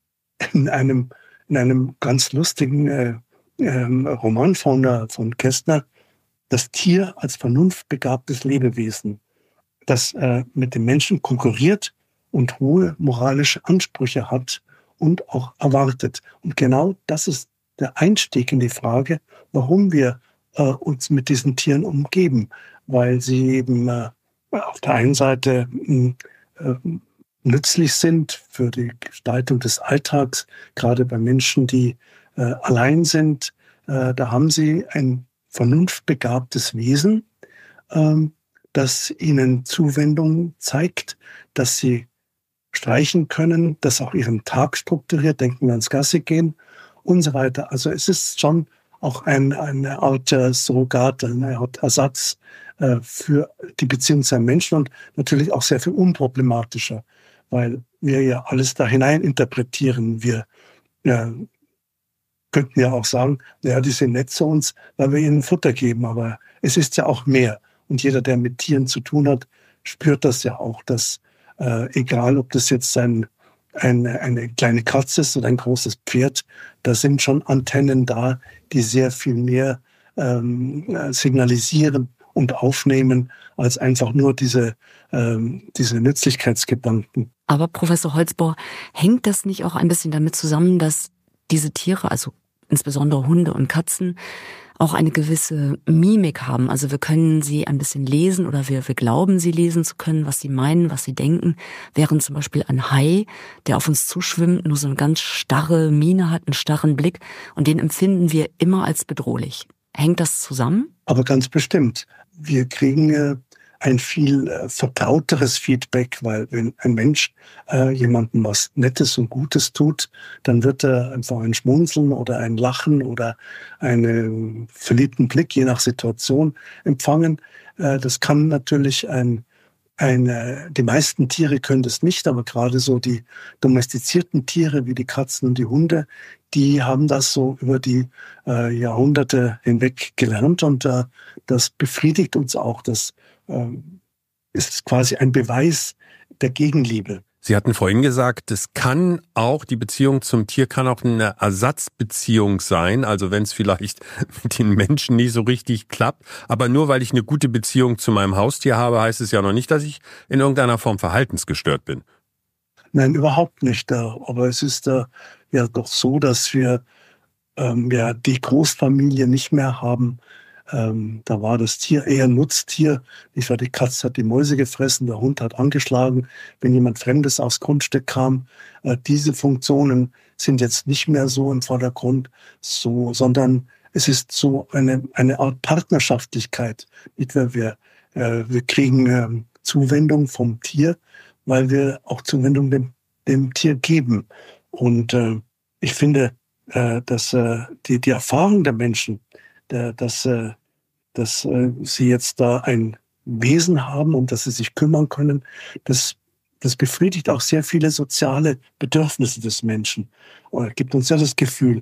in einem in einem ganz lustigen äh, äh, Roman von, äh, von Kästner das Tier als vernunftbegabtes Lebewesen, das äh, mit dem Menschen konkurriert und hohe moralische Ansprüche hat und auch erwartet. Und genau das ist der Einstieg in die Frage, warum wir äh, uns mit diesen Tieren umgeben, weil sie eben äh, auf der einen Seite äh, nützlich sind für die Gestaltung des Alltags, gerade bei Menschen, die äh, allein sind. Äh, da haben sie ein vernunftbegabtes Wesen, ähm, das ihnen Zuwendung zeigt, dass sie streichen können, das auch ihren Tag strukturiert, denken wir ans Gassi gehen und so weiter. Also es ist schon auch ein, eine Art äh, Surrogat, eine Art Ersatz äh, für die Beziehung zu einem Menschen und natürlich auch sehr viel unproblematischer, weil wir ja alles da hinein interpretieren. Wir äh, könnten ja auch sagen, naja, die sind nett zu uns, weil wir ihnen Futter geben, aber es ist ja auch mehr. Und jeder, der mit Tieren zu tun hat, spürt das ja auch, dass äh, egal, ob das jetzt ein, ein, eine kleine Katze ist oder ein großes Pferd, da sind schon Antennen da, die sehr viel mehr ähm, signalisieren und aufnehmen, als einfach nur diese, ähm, diese Nützlichkeitsgedanken. Aber Professor Holzbohr, hängt das nicht auch ein bisschen damit zusammen, dass diese Tiere, also insbesondere Hunde und Katzen, auch eine gewisse Mimik haben? Also wir können sie ein bisschen lesen oder wir, wir glauben, sie lesen zu können, was sie meinen, was sie denken, während zum Beispiel ein Hai, der auf uns zuschwimmt, nur so eine ganz starre Miene hat, einen starren Blick und den empfinden wir immer als bedrohlich. Hängt das zusammen? Aber ganz bestimmt. Wir kriegen äh, ein viel äh, vertrauteres Feedback, weil wenn ein Mensch äh, jemandem was Nettes und Gutes tut, dann wird er einfach ein Schmunzeln oder ein Lachen oder einen verliebten Blick, je nach Situation, empfangen. Äh, das kann natürlich ein Eine, die meisten Tiere können das nicht, aber gerade so die domestizierten Tiere wie die Katzen und die Hunde, die haben das so über die äh, Jahrhunderte hinweg gelernt und äh, das befriedigt uns auch. Das äh, ist quasi ein Beweis der Gegenliebe. Sie hatten vorhin gesagt, es kann auch, die Beziehung zum Tier kann auch eine Ersatzbeziehung sein, also wenn es vielleicht mit den Menschen nicht so richtig klappt, aber nur weil ich eine gute Beziehung zu meinem Haustier habe, heißt es ja noch nicht, dass ich in irgendeiner Form verhaltensgestört bin. Nein, überhaupt nicht. Aber es ist ja doch so, dass wir ähm, ja die Großfamilie nicht mehr haben. Ähm, da war das Tier eher Nutztier. Ich war, die Katze hat die Mäuse gefressen, der Hund hat angeschlagen, wenn jemand Fremdes aufs Grundstück kam. Äh, diese Funktionen sind jetzt nicht mehr so im Vordergrund, so, sondern es ist so eine, eine Art Partnerschaftlichkeit. Nicht, weil wir, äh, wir kriegen äh, Zuwendung vom Tier, weil wir auch Zuwendung dem, dem Tier geben. Und äh, ich finde, äh, dass äh, die, die Erfahrung der Menschen, dass, dass sie jetzt da ein Wesen haben, um das sie sich kümmern können, das, das befriedigt auch sehr viele soziale Bedürfnisse des Menschen. Und gibt uns ja das Gefühl,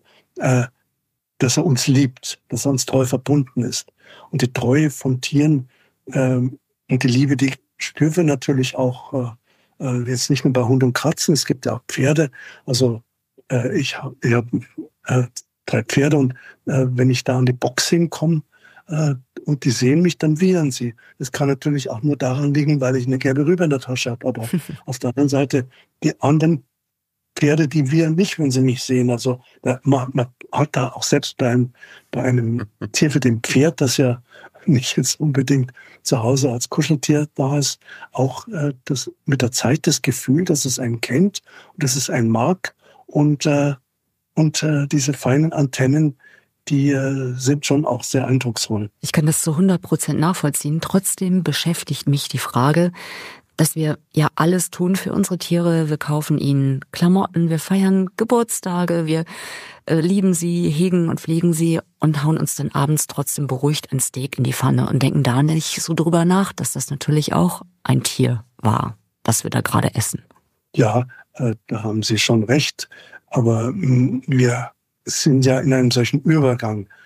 dass er uns liebt, dass er uns treu verbunden ist. Und die Treue von Tieren und die Liebe, die spüren wir natürlich auch jetzt nicht nur bei Hunden und Katzen, es gibt ja auch Pferde. Also ich, ich habe drei Pferde und äh, wenn ich da an die Box hinkomme äh, und die sehen mich, dann wiehern sie. Das kann natürlich auch nur daran liegen, weil ich eine gelbe Rübe in der Tasche habe. Aber auf der anderen Seite, die anderen Pferde, die wiehern nicht, wenn sie mich sehen. Also da, man, man hat da auch selbst bei einem, bei einem Tier für den Pferd, das ja nicht jetzt unbedingt zu Hause als Kuscheltier da ist, auch äh, das mit der Zeit das Gefühl, dass es einen kennt und dass es einen mag und äh, Und äh, diese feinen Antennen, die äh, sind schon auch sehr eindrucksvoll. Ich kann das zu hundert Prozent nachvollziehen. Trotzdem beschäftigt mich die Frage, dass wir ja alles tun für unsere Tiere. Wir kaufen ihnen Klamotten, wir feiern Geburtstage, wir äh, lieben sie, hegen und pflegen sie und hauen uns dann abends trotzdem beruhigt ein Steak in die Pfanne und denken da nicht so drüber nach, dass das natürlich auch ein Tier war, das wir da gerade essen. Ja, äh, da haben Sie schon recht. Aber mh, wir sind ja in einem solchen Übergang.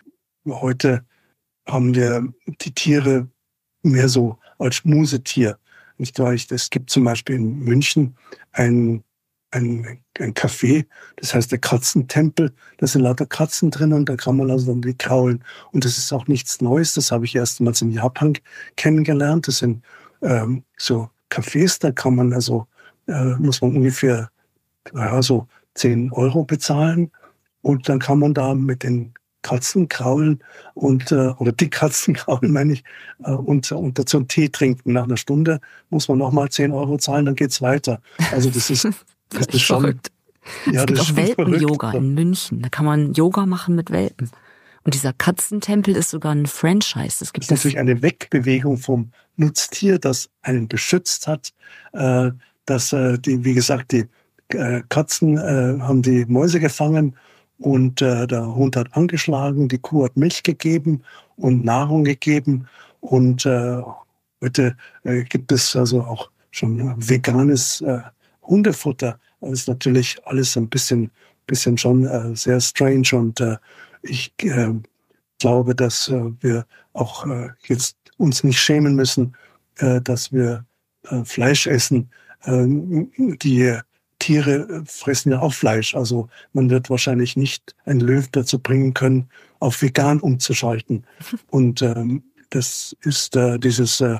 heute haben wir die Tiere mehr so als Schmusetier. Nicht wahr? Es gibt zum Beispiel in München ein, ein, ein Café, das heißt der Katzentempel. Da sind lauter Katzen drin und da kann man also dann die kraulen. Und das ist auch nichts Neues, das habe ich erstmals in Japan kennengelernt. Das sind ähm, so Cafés, da kann man also, äh, muss man ungefähr ja, so zehn Euro bezahlen. Und dann kann man da mit den Katzen kraulen und äh, oder die Katzen kraulen, meine ich, äh, und, und dazu einen Tee trinken. Nach einer Stunde muss man nochmal zehn Euro zahlen, dann geht's weiter. Also das ist, das ist schon verrückt. Ja, es gibt das auch Welpen-Yoga in München. Da kann man Yoga machen mit Welpen. Und dieser Katzentempel ist sogar ein Franchise. Das, gibt das ist natürlich eine Wegbewegung vom Nutztier, das einen beschützt hat. Äh, dass äh, die, wie gesagt, die äh, Katzen äh, haben die Mäuse gefangen. Und äh, der Hund hat angeschlagen, die Kuh hat Milch gegeben und Nahrung gegeben. Und äh, heute äh, gibt es also auch schon veganes äh, Hundefutter. Das ist natürlich alles ein bisschen, bisschen schon äh, sehr strange. Und äh, ich äh, glaube, dass äh, wir auch äh, jetzt uns nicht schämen müssen, äh, dass wir äh, Fleisch essen. Äh, die Tiere fressen ja auch Fleisch, also man wird wahrscheinlich nicht einen Löwen dazu bringen können, auf vegan umzuschalten. Und ähm, das ist äh, dieses äh,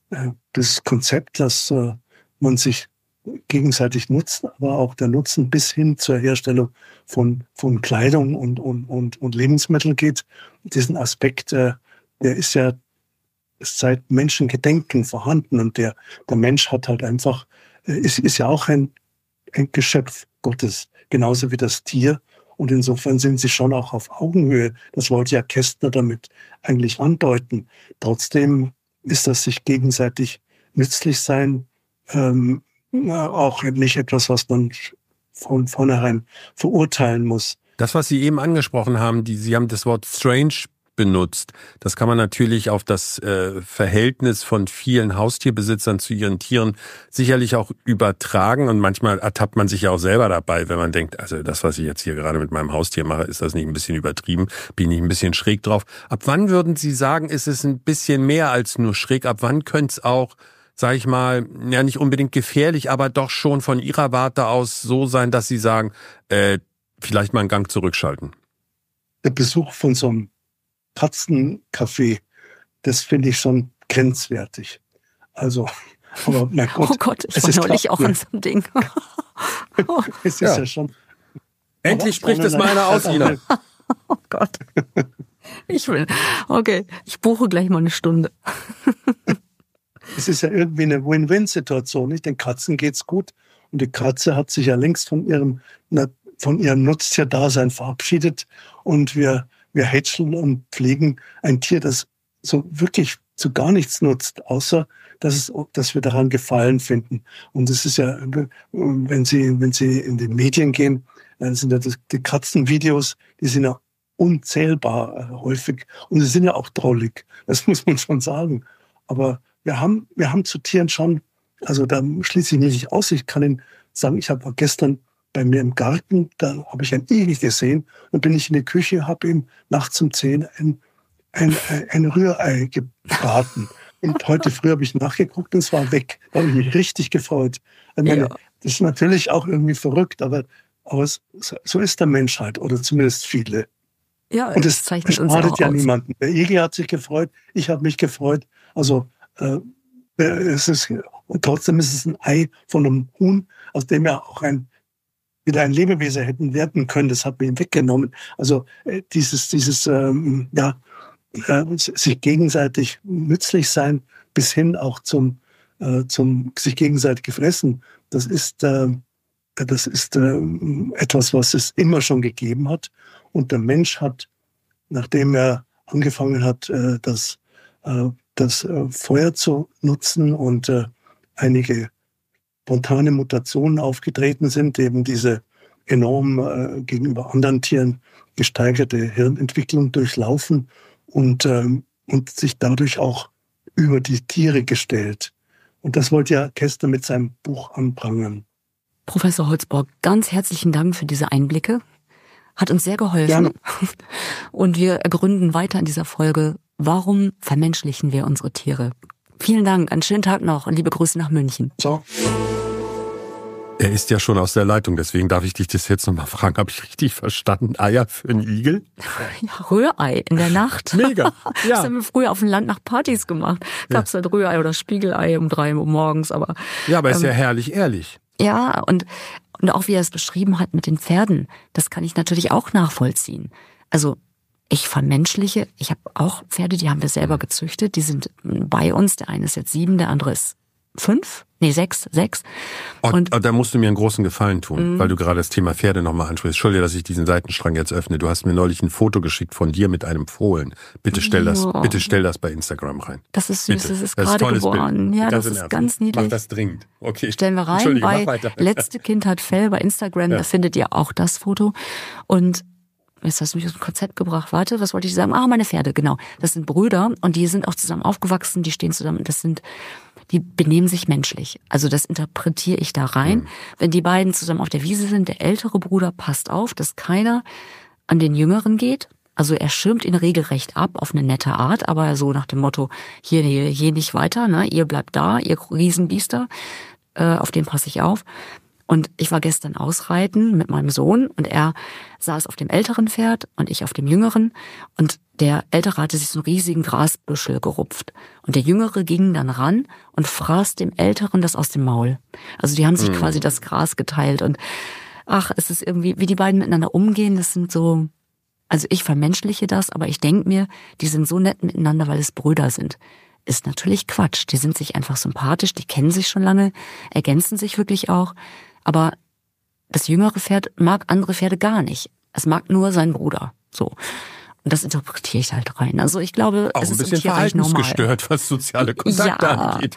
das Konzept, dass äh, man sich gegenseitig nutzt, aber auch der Nutzen bis hin zur Herstellung von von Kleidung und und und, und Lebensmitteln geht. Diesen Aspekt, äh, der ist ja seit Menschengedenken vorhanden und der der Mensch hat halt einfach äh, ist ist ja auch ein ein Geschöpf Gottes, genauso wie das Tier. Und insofern sind sie schon auch auf Augenhöhe. Das wollte ja Kästner damit eigentlich andeuten. Trotzdem ist das sich gegenseitig nützlich sein ähm, auch nicht etwas, was man von vornherein verurteilen muss. Das, was Sie eben angesprochen haben, die, Sie haben das Wort strange benutzt. Das kann man natürlich auf das äh, Verhältnis von vielen Haustierbesitzern zu ihren Tieren sicherlich auch übertragen und manchmal ertappt man sich ja auch selber dabei, wenn man denkt, also das, was ich jetzt hier gerade mit meinem Haustier mache, ist das nicht ein bisschen übertrieben? Bin ich ein bisschen schräg drauf? Ab wann würden Sie sagen, ist es ein bisschen mehr als nur schräg? Ab wann könnte es auch, sage ich mal, ja nicht unbedingt gefährlich, aber doch schon von Ihrer Warte aus so sein, dass Sie sagen, äh, vielleicht mal einen Gang zurückschalten? Der Besuch von so einem Katzencafé, das finde ich schon grenzwertig. Also, aber mein Gott. Oh Gott, ich war neulich auch an so einem Ding. Oh. Es ist ja, ja schon. Endlich spricht es mal einer aus, Ina. Oh Gott. Ich will. Okay, ich buche gleich mal eine Stunde. Es ist ja irgendwie eine Win-Win-Situation, nicht? Den Katzen geht's gut und die Katze hat sich ja längst von ihrem, von ihrem Nutztierdasein verabschiedet und wir Wir hätscheln und pflegen ein Tier, das so wirklich zu gar nichts nutzt, außer dass, es, dass wir daran Gefallen finden. Und es ist ja, wenn Sie, wenn Sie in die Medien gehen, dann sind ja das, die Katzenvideos, die sind ja unzählbar äh, häufig. Und sie sind ja auch drollig. Das muss man schon sagen. Aber wir haben, wir haben zu Tieren schon, also da schließe ich mich nicht aus. Ich kann Ihnen sagen, ich habe gestern bei mir im Garten, da habe ich ein Igel gesehen. Dann bin ich in die Küche, habe ihm nachts um zehn ein, ein, ein Rührei gebraten. Und heute früh habe ich nachgeguckt und es war weg. Da habe ich mich richtig gefreut. Ich meine, ja. Das ist natürlich auch irgendwie verrückt, aber, aber es, so ist der Mensch halt, oder zumindest viele. Ja, und es zeichnet uns schadet auch ja aus. niemanden. Der Igel hat sich gefreut, ich habe mich gefreut. Also äh, es ist, und trotzdem ist es ein Ei von einem Huhn, aus dem ja auch ein wieder ein Lebewesen hätten werden können, das hat man ihm weggenommen. Also äh, dieses, dieses ähm, ja, äh, sich gegenseitig nützlich sein, bis hin auch zum, äh, zum sich gegenseitig gefressen, das ist, äh, das ist äh, etwas, was es immer schon gegeben hat. Und der Mensch hat, nachdem er angefangen hat, äh, das, äh, das äh, Feuer zu nutzen und äh, einige spontane Mutationen aufgetreten sind, eben diese enorm äh, gegenüber anderen Tieren gesteigerte Hirnentwicklung durchlaufen und, ähm, und sich dadurch auch über die Tiere gestellt. Und das wollte ja Kästner mit seinem Buch anprangern. Professor Holzbock, ganz herzlichen Dank für diese Einblicke. Hat uns sehr geholfen. Gerne. Und wir ergründen weiter in dieser Folge, warum vermenschlichen wir unsere Tiere? Vielen Dank, einen schönen Tag noch und liebe Grüße nach München. So. Er ist ja schon aus der Leitung, deswegen darf ich dich das jetzt nochmal fragen. Habe ich richtig verstanden? Eier für einen Igel? Ja, Rührei in der Nacht. Mega, ja. Das haben wir früher auf dem Land nach Partys gemacht. Gab's halt Rührei oder Spiegelei um drei Uhr morgens. Aber ja, aber ist ähm, ja herrlich ehrlich. Ja, und, und auch wie er es beschrieben hat mit den Pferden, das kann ich natürlich auch nachvollziehen. Also ich vermenschliche, ich habe auch Pferde, die haben wir selber gezüchtet, die sind bei uns, der eine ist jetzt sieben, der andere ist fünf, nee sechs, sechs. Und, und da musst du mir einen großen Gefallen tun, Mhm. weil du gerade das Thema Pferde nochmal ansprichst. Entschuldige, dass ich diesen Seitenstrang jetzt öffne. Du hast mir neulich ein Foto geschickt von dir mit einem Fohlen. Bitte stell das, Ja. bitte stell das bei Instagram rein. Das ist süß, Bitte. das ist Das ist gerade tolles geboren. Bild. Ja, Ganz das im ist Ernst. ganz niedlich. Mach das dringend. Okay. Stellen wir rein Entschuldige, bei mach weiter. Letzte Kind hat Fell bei Instagram, Ja. da findet ihr auch das Foto. Und jetzt hast du mich aus dem Konzept gebracht. Warte, was wollte ich sagen? Ah, meine Pferde, genau. Das sind Brüder und die sind auch zusammen aufgewachsen, die stehen zusammen. Das sind, die benehmen sich menschlich. Also das interpretiere ich da rein. Mhm. Wenn die beiden zusammen auf der Wiese sind, der ältere Bruder passt auf, dass keiner an den Jüngeren geht. Also er schirmt ihn regelrecht ab auf eine nette Art, aber so nach dem Motto, hier, hier, hier nicht weiter, ne? Ihr bleibt da, ihr Riesenbiester, äh, auf den passe ich auf. Und ich war gestern ausreiten mit meinem Sohn und er saß auf dem älteren Pferd und ich auf dem jüngeren. Und der Ältere hatte sich so einen riesigen Grasbüschel gerupft. Und der Jüngere ging dann ran und fraß dem Älteren das aus dem Maul. Also die haben sich mhm. quasi das Gras geteilt. Und ach, es ist irgendwie, wie die beiden miteinander umgehen, das sind so, also ich vermenschliche das, aber ich denke mir, die sind so nett miteinander, weil es Brüder sind. Ist natürlich Quatsch. Die sind sich einfach sympathisch, die kennen sich schon lange, ergänzen sich wirklich auch. Aber das jüngere Pferd mag andere Pferde gar nicht. Es mag nur seinen Bruder. So. Und das interpretiere ich halt rein. Also ich glaube, auch es ein ist bisschen im Tierreich normal. verhaltensgestört, was soziale Kontakte ja. angeht.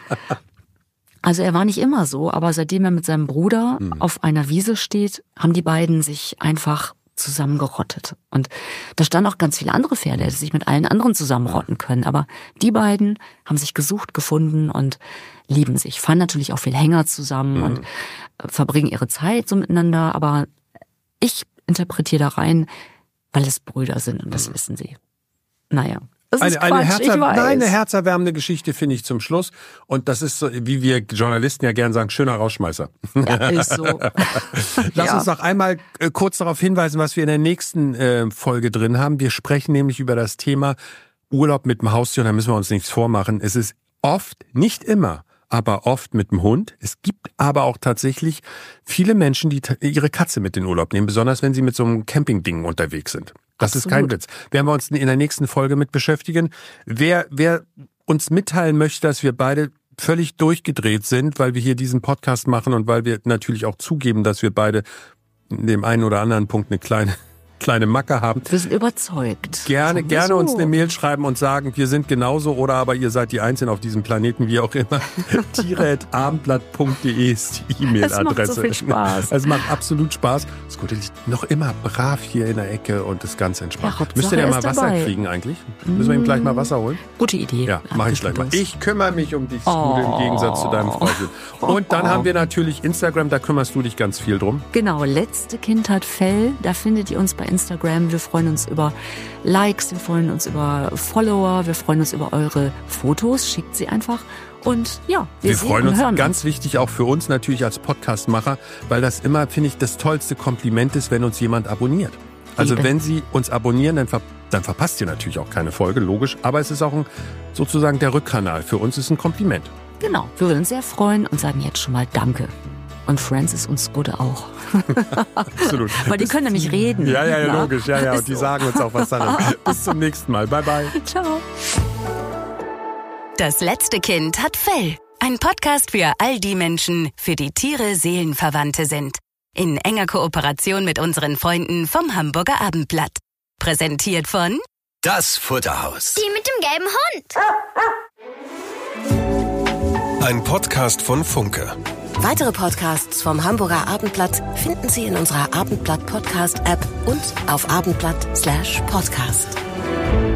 Also er war nicht immer so, aber seitdem er mit seinem Bruder mhm. auf einer Wiese steht, haben die beiden sich einfach zusammengerottet. Und da standen auch ganz viele andere Pferde, die sich mit allen anderen zusammenrotten können. Aber die beiden haben sich gesucht, gefunden und lieben sich. Fahren natürlich auch viel Hänger zusammen mhm. und verbringen ihre Zeit so miteinander. Aber ich interpretiere da rein, weil es Brüder sind und das mhm. wissen sie. Naja. Das eine, ist eine, Quatsch, Herzer, ich weiß. nein, eine herzerwärmende Geschichte finde ich zum Schluss. Und das ist so, wie wir Journalisten ja gern sagen, schöner Rausschmeißer. Ja, ist so. Lass ja. uns noch einmal äh, kurz darauf hinweisen, was wir in der nächsten äh, Folge drin haben. Wir sprechen nämlich über das Thema Urlaub mit dem Haustier. Und da müssen wir uns nichts vormachen. Es ist oft, nicht immer, aber oft mit dem Hund. Es gibt aber auch tatsächlich viele Menschen, die t- ihre Katze mit in den Urlaub nehmen, besonders wenn sie mit so einem Campingding unterwegs sind. Das Absolut. Ist kein Witz. Werden wir uns in der nächsten Folge mit beschäftigen. Wer, wer uns mitteilen möchte, dass wir beide völlig durchgedreht sind, weil wir hier diesen Podcast machen und weil wir natürlich auch zugeben, dass wir beide in dem einen oder anderen Punkt eine kleine kleine Macke haben. Wir sind überzeugt. Gerne, Sowieso. gerne uns eine Mail schreiben und sagen, wir sind genauso oder aber ihr seid die Einzigen auf diesem Planeten, wie auch immer. tiere at abendblatt punkt de ist die E-Mail-Adresse. Es macht so viel Spaß. Es macht absolut Spaß. Das Gute liegt noch immer brav hier in der Ecke und ist ganz entspannt. Ja, Müsst ihr ja mal ist Wasser dabei. kriegen eigentlich? Müssen wir ihm gleich mal Wasser holen? Gute Idee. Ja, mache ich gleich mal. Ich kümmere mich um dich, Skude, Oh. im Gegensatz zu deinem Freundin. Und dann haben wir natürlich Instagram, da kümmerst du dich ganz viel drum. Genau, letzte Kind hat Fell. Da findet ihr uns bei Instagram. Wir freuen uns über Likes, wir freuen uns über Follower, wir freuen uns über eure Fotos. Schickt sie einfach. Und ja, wir, Wir sehen freuen und uns, hören ganz wichtig auch für uns natürlich als Podcastmacher, weil das immer, finde ich, das tollste Kompliment ist, wenn uns jemand abonniert. Also Eben. wenn Sie uns abonnieren, dann, ver dann verpasst ihr natürlich auch keine Folge, logisch. Aber es ist auch ein, sozusagen der Rückkanal. Für uns ist ein Kompliment. Genau, wir würden uns sehr freuen und sagen jetzt schon mal Danke. Und Francis und Skude auch. Absolut. Weil die können nämlich reden. Ja, ja, ja, Na? logisch. Ja, ja. Und die So. sagen uns auch was dann. Bis zum nächsten Mal. Bye, bye. Ciao. Das letzte Kind hat Fell. Ein Podcast für all die Menschen, für die Tiere Seelenverwandte sind. In enger Kooperation mit unseren Freunden vom Hamburger Abendblatt. Präsentiert von Das Futterhaus. Die mit dem gelben Hund. Ein Podcast von Funke. Weitere Podcasts vom Hamburger Abendblatt finden Sie in unserer Abendblatt Podcast App und auf abendblatt Slash Podcast.